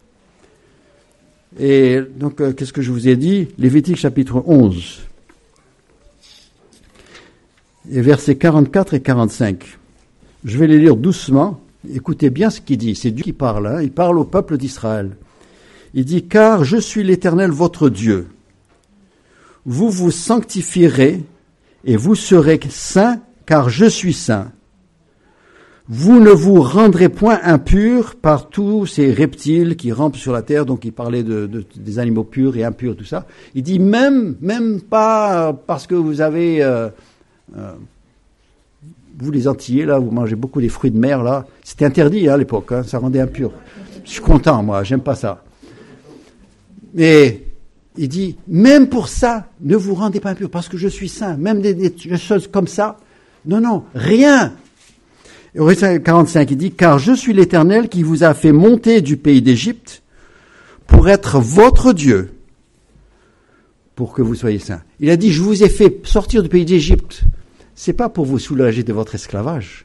Et donc, euh, qu'est-ce que je vous ai dit? Lévitique chapitre onze, et versets quarante-quatre et quarante-cinq. Je vais les lire doucement. Écoutez bien ce qu'il dit, c'est Dieu qui parle, hein. Il parle au peuple d'Israël. Il dit, « Car je suis l'Éternel votre Dieu. Vous vous sanctifierez et vous serez saints, car je suis saint. Vous ne vous rendrez point impurs par tous ces reptiles qui rampent sur la terre. » Donc il parlait de, de, des animaux purs et impurs, tout ça. Il dit, même, même pas parce que vous avez... Euh, euh, vous les Antillais, là, vous mangez beaucoup des fruits de mer, là. C'était interdit hein, à l'époque, hein, ça rendait impur. Je suis content, moi, j'aime pas ça. Mais il dit, même pour ça, ne vous rendez pas impur, parce que je suis saint. Même des, des choses comme ça, non, non, rien. Et au verset quarante-cinq, il dit, car je suis l'Éternel qui vous a fait monter du pays d'Égypte pour être votre Dieu, pour que vous soyez saints. Il a dit, je vous ai fait sortir du pays d'Égypte. C'est pas pour vous soulager de votre esclavage.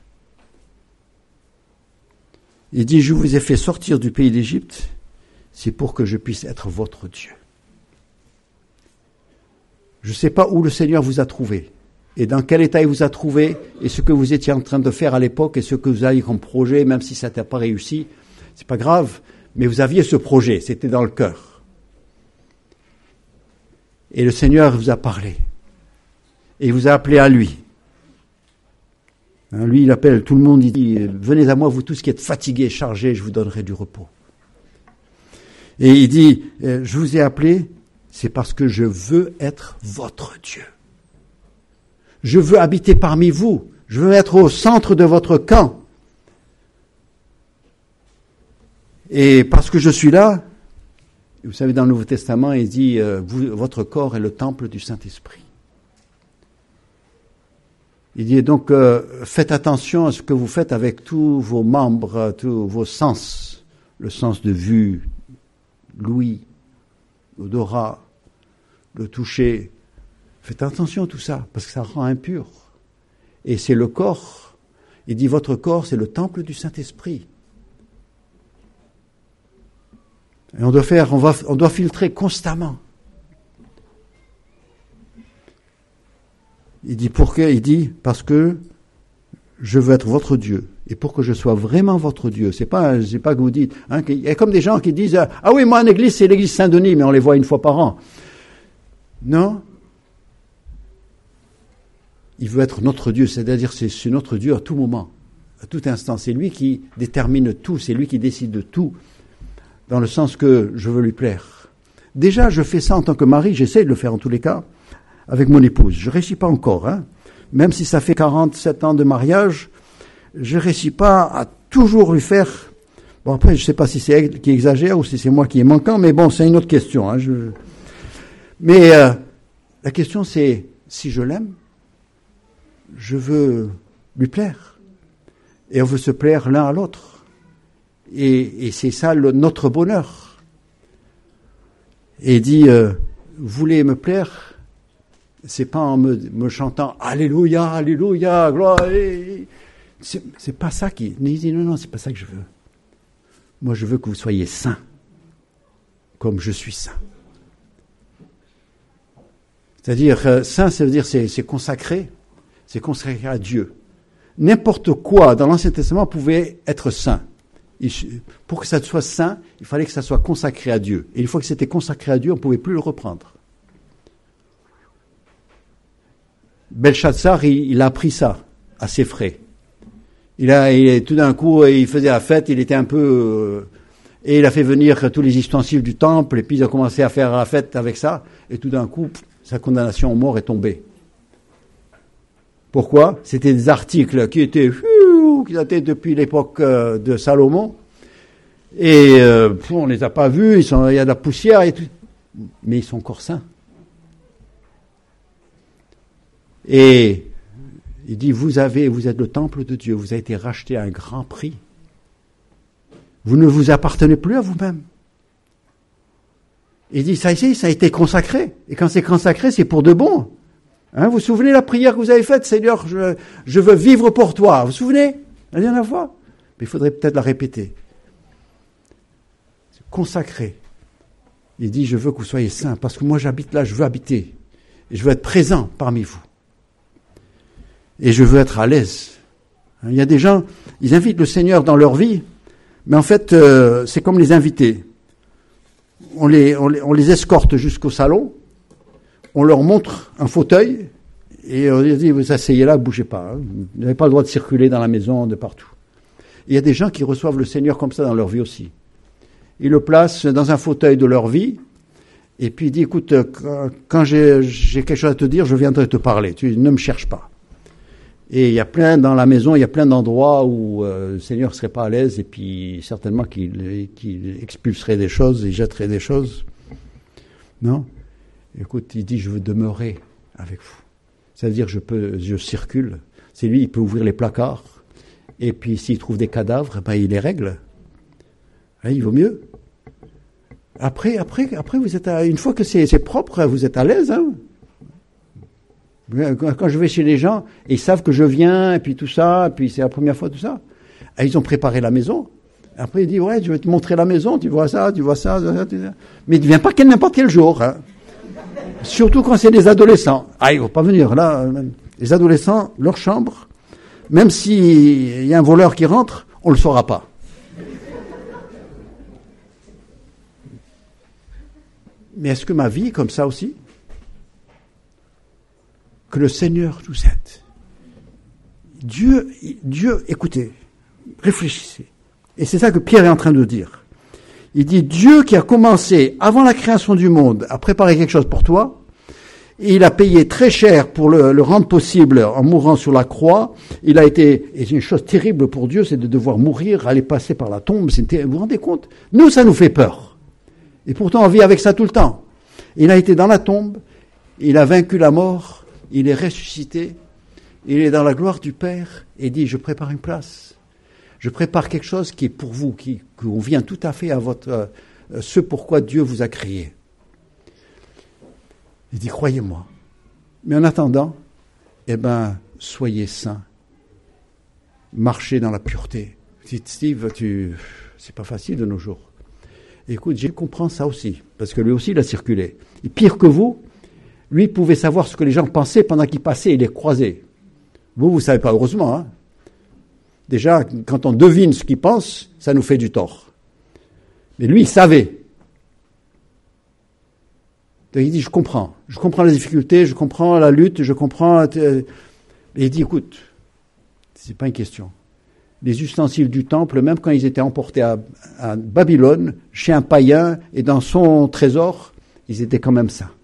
Il dit, je vous ai fait sortir du pays d'Égypte, c'est pour que je puisse être votre Dieu. Je ne sais pas où le Seigneur vous a trouvé, et dans quel état il vous a trouvé, et ce que vous étiez en train de faire à l'époque, et ce que vous aviez comme projet, même si ça n'a pas réussi, c'est pas grave, mais vous aviez ce projet, c'était dans le cœur. Et le Seigneur vous a parlé, et il vous a appelé à lui. Hein, lui, il appelle tout le monde, il dit, venez à moi, vous tous qui êtes fatigués, chargés, je vous donnerai du repos. Et il dit, je vous ai appelé, c'est parce que je veux être votre Dieu. Je veux habiter parmi vous. Je veux être au centre de votre camp. Et parce que je suis là, vous savez, dans le Nouveau Testament, il dit, euh, vous, votre corps est le temple du Saint-Esprit. Il dit donc, euh, faites attention à ce que vous faites avec tous vos membres, tous vos sens, le sens de vue, l'ouïe, l'odorat, le toucher. Faites attention à tout ça, parce que ça rend impur. Et c'est le corps. Il dit, votre corps, c'est le temple du Saint-Esprit. Et on doit faire, on va, on doit filtrer constamment. Il dit, pourquoi? Il dit, parce que je veux être votre Dieu. Et pour que je sois vraiment votre Dieu. C'est pas, c'est pas que vous dites, hein, il y a comme des gens qui disent, ah oui, moi, en église, c'est l'église Saint-Denis, mais on les voit une fois par an. Non. Il veut être notre Dieu, c'est-à-dire c'est, c'est notre Dieu à tout moment, à tout instant. C'est lui qui détermine tout, c'est lui qui décide de tout, dans le sens que je veux lui plaire. Déjà, je fais ça en tant que mari, j'essaie de le faire en tous les cas, avec mon épouse. Je ne réussis pas encore, hein. Même si ça fait quarante-sept ans de mariage, je ne réussis pas à toujours lui faire... Bon, après, je ne sais pas si c'est elle qui exagère ou si c'est moi qui est manquant, mais bon, c'est une autre question. Hein. Je... Mais euh, la question, c'est, si je l'aime, je veux lui plaire. Et on veut se plaire l'un à l'autre. Et, et c'est ça le, notre bonheur. Et il dit, euh, vous voulez me plaire, c'est pas en me, me chantant Alléluia, Alléluia, gloire. C'est, c'est pas ça qui. Il dit non, non, c'est pas ça que je veux. Moi, je veux que vous soyez saints, comme je suis saint. C'est-à-dire, euh, saint, ça veut dire c'est, c'est consacré, c'est consacré à Dieu. N'importe quoi dans l'Ancien Testament pouvait être saint. Il, pour que ça soit saint, il fallait que ça soit consacré à Dieu. Et une fois que c'était consacré à Dieu, on ne pouvait plus le reprendre. Belshazzar, il, il a appris ça à ses frais. Il a, il, tout d'un coup, il faisait la fête, il était un peu... Euh, et il a fait venir tous les ustensiles du temple, et puis il a commencé à faire la fête avec ça, et tout d'un coup, sa condamnation aux morts est tombée. Pourquoi? C'était des articles qui étaient... qui dataient depuis l'époque euh, de Salomon, et euh, on ne les a pas vus, ils sont, il y a de la poussière, et tout, mais ils sont encore saints. Et il dit, vous avez, vous êtes le temple de Dieu, vous avez été racheté à un grand prix. Vous ne vous appartenez plus à vous-même. Il dit, ça ici, ça a été consacré. Et quand c'est consacré, c'est pour de bon. Hein, vous vous souvenez la prière que vous avez faite, Seigneur, je, je veux vivre pour toi. Vous vous souvenez la dernière fois? Mais il faudrait peut-être la répéter. C'est consacré. Il dit, je veux que vous soyez saints, parce que moi j'habite là, je veux habiter. Et je veux être présent parmi vous. Et je veux être à l'aise. Il y a des gens, ils invitent le Seigneur dans leur vie, mais en fait, euh, c'est comme les invités. On les, on les, on les escorte jusqu'au salon, on leur montre un fauteuil, et on leur dit, vous asseyez là, bougez pas. Hein. Vous n'avez pas le droit de circuler dans la maison, de partout. Et il y a des gens qui reçoivent le Seigneur comme ça dans leur vie aussi. Ils le placent dans un fauteuil de leur vie, et puis il dit, écoute, quand j'ai, j'ai quelque chose à te dire, je viendrai te parler. Tu ne me cherches pas. Et il y a plein, dans la maison, il y a plein d'endroits où euh, le Seigneur ne serait pas à l'aise et puis certainement qu'il, qu'il expulserait des choses, il jetterait des choses. Non? Écoute, il dit, je veux demeurer avec vous. Ça veut dire, je peux, je circule. C'est lui, il peut ouvrir les placards. Et puis, s'il trouve des cadavres, ben, il les règle. Hein, il vaut mieux. Après, après, après, vous êtes à, une fois que c'est, c'est propre, vous êtes à l'aise, hein. Quand je vais chez les gens, ils savent que je viens, et puis tout ça, et puis c'est la première fois tout ça. Et ils ont préparé la maison. Après, ils disent, ouais, je vais te montrer la maison, tu vois ça, tu vois ça, ça, ça, ça. Mais il ne vient pas n'importe quel jour, hein. Surtout quand c'est des adolescents. Ah, ils ne vont pas venir, là. Les adolescents, leur chambre, même s'il y a un voleur qui rentre, on ne le saura pas. Mais est-ce que ma vie est comme ça aussi? Que le Seigneur nous aide. Dieu, Dieu, écoutez, réfléchissez. Et c'est ça que Pierre est en train de dire. Il dit, Dieu qui a commencé, avant la création du monde, à préparer quelque chose pour toi, et il a payé très cher pour le, le rendre possible en mourant sur la croix. Il a été, et c'est une chose terrible pour Dieu, c'est de devoir mourir, aller passer par la tombe. C'est, vous vous rendez compte? Nous, ça nous fait peur. Et pourtant, on vit avec ça tout le temps. Il a été dans la tombe, il a vaincu la mort, il est ressuscité, il est dans la gloire du Père, et dit, je prépare une place. Je prépare quelque chose qui est pour vous, qui convient tout à fait à votre, euh, ce pourquoi Dieu vous a créé. Il dit, croyez-moi. Mais en attendant, eh ben, soyez saints. Marchez dans la pureté. Dites, Steve, tu, c'est pas facile de nos jours. Écoute, je comprends ça aussi, parce que lui aussi, il a circulé. Et pire que vous, lui pouvait savoir ce que les gens pensaient pendant qu'il passait et les croisait. Vous, vous savez pas, heureusement, hein. Déjà, quand on devine ce qu'il pense, ça nous fait du tort. Mais lui, il savait. Donc il dit, je comprends. Je comprends les difficultés, je comprends la lutte, je comprends... Et il dit, écoute, c'est pas une question. Les ustensiles du temple, même quand ils étaient emportés à, à Babylone, chez un païen et dans son trésor, ils étaient quand même saints.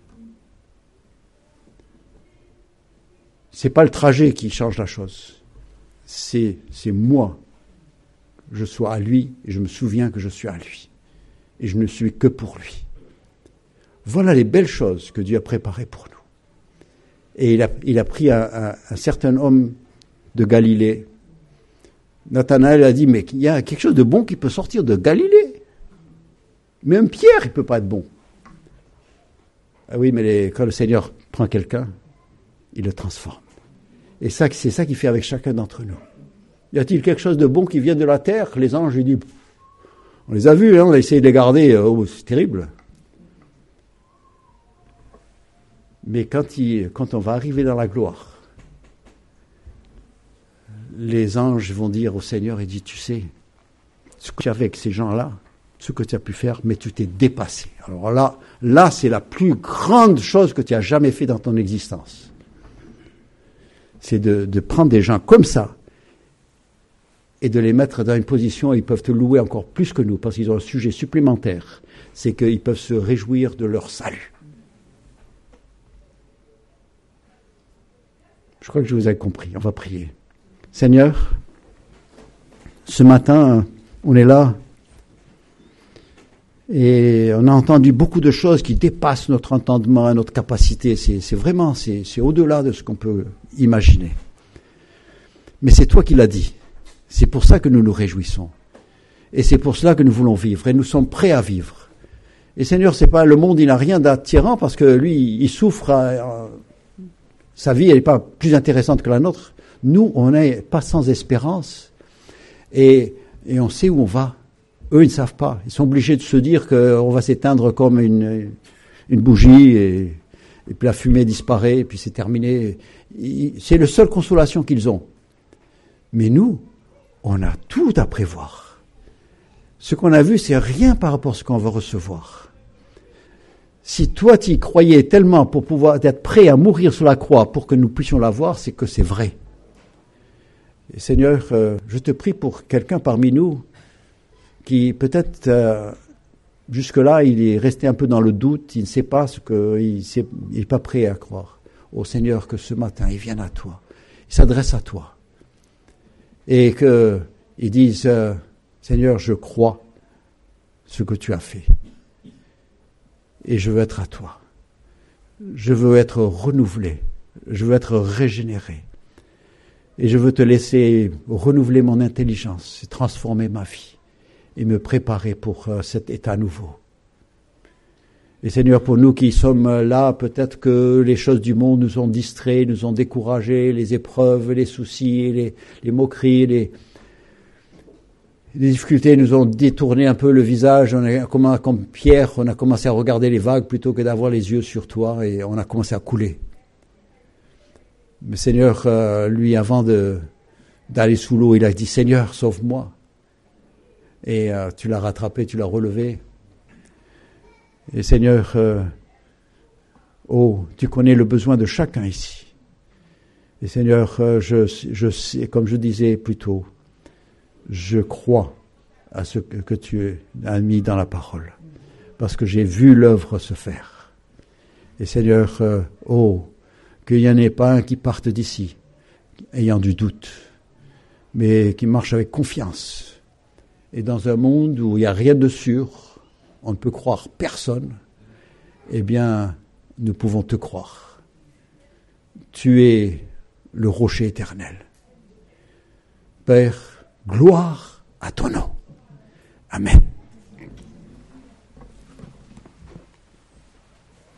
C'est pas le trajet qui change la chose. C'est, c'est moi. Je sois à lui et je me souviens que je suis à lui. Et je ne suis que pour lui. Voilà les belles choses que Dieu a préparées pour nous. Et il a, il a pris un, un, un certain homme de Galilée. Nathanaël a dit, mais il y a quelque chose de bon qui peut sortir de Galilée. Même Pierre, il ne peut pas être bon. Ah oui, mais les, quand le Seigneur prend quelqu'un, il le transforme. Et ça, c'est ça qu'il fait avec chacun d'entre nous. Y a-t-il quelque chose de bon qui vient de la terre? Les anges, ils disent, on les a vus, hein, on a essayé de les garder, oh, c'est terrible. Mais quand, il, quand on va arriver dans la gloire, les anges vont dire au Seigneur, il dit, tu sais, ce que tu as fait avec ces gens-là, ce que tu as pu faire, mais tu t'es dépassé. Alors là, là, c'est la plus grande chose que tu as jamais fait dans ton existence. C'est de, de prendre des gens comme ça et de les mettre dans une position où ils peuvent te louer encore plus que nous, parce qu'ils ont un sujet supplémentaire, c'est qu'ils peuvent se réjouir de leur salut. Je crois que je vous ai compris. On va prier. Seigneur, ce matin, on est là et on a entendu beaucoup de choses qui dépassent notre entendement et notre capacité. C'est, c'est vraiment, c'est, c'est au-delà de ce qu'on peut imaginer. Mais c'est toi qui l'as dit. C'est pour ça que nous nous réjouissons. Et c'est pour cela que nous voulons vivre. Et nous sommes prêts à vivre. Et Seigneur, c'est pas le monde, il n'a rien d'attirant parce que lui, il souffre. À, sa vie, elle n'est pas plus intéressante que la nôtre. Nous, on n'est pas sans espérance. Et, et on sait où on va. Eux, ils ne savent pas. Ils sont obligés de se dire qu'on va s'éteindre comme une, une bougie et, et puis la fumée disparaît et puis c'est terminé. C'est la seule consolation qu'ils ont. Mais nous, on a tout à prévoir. Ce qu'on a vu, c'est rien par rapport à ce qu'on va recevoir. Si toi, tu y croyais tellement pour pouvoir être prêt à mourir sur la croix pour que nous puissions la voir, c'est que c'est vrai. Et Seigneur, euh, je te prie pour quelqu'un parmi nous qui peut-être euh, jusque-là, il est resté un peu dans le doute, il ne sait pas ce que, il n'est pas prêt à croire. Oh Seigneur, que ce matin, il vienne à toi. ils s'adressent à toi. Et qu'ils disent, euh, Seigneur, je crois ce que tu as fait. Et je veux être à toi. Je veux être renouvelé. Je veux être régénéré. Et je veux te laisser renouveler mon intelligence, transformer ma vie et me préparer pour euh, cet état nouveau. Et Seigneur, pour nous qui sommes là, peut-être que les choses du monde nous ont distraits, nous ont découragés, les épreuves, les soucis, les, les moqueries, les, les difficultés nous ont détourné un peu le visage. On a, comme, comme Pierre, on a commencé à regarder les vagues plutôt que d'avoir les yeux sur toi et on a commencé à couler. Mais Seigneur, euh, lui, avant de, d'aller sous l'eau, il a dit, Seigneur, sauve-moi. Et euh, tu l'as rattrapé, tu l'as relevé. Et Seigneur, euh, oh, tu connais le besoin de chacun ici. Et Seigneur, euh, je, je sais, comme je disais plus tôt, je crois à ce que, que tu as mis dans la parole, parce que j'ai vu l'œuvre se faire. Et Seigneur, euh, oh, qu'il n'y en ait pas un qui parte d'ici, ayant du doute, mais qui marche avec confiance. Et dans un monde où il n'y a rien de sûr, on ne peut croire personne, eh bien, nous pouvons te croire. Tu es le rocher éternel. Père, gloire à ton nom. Amen.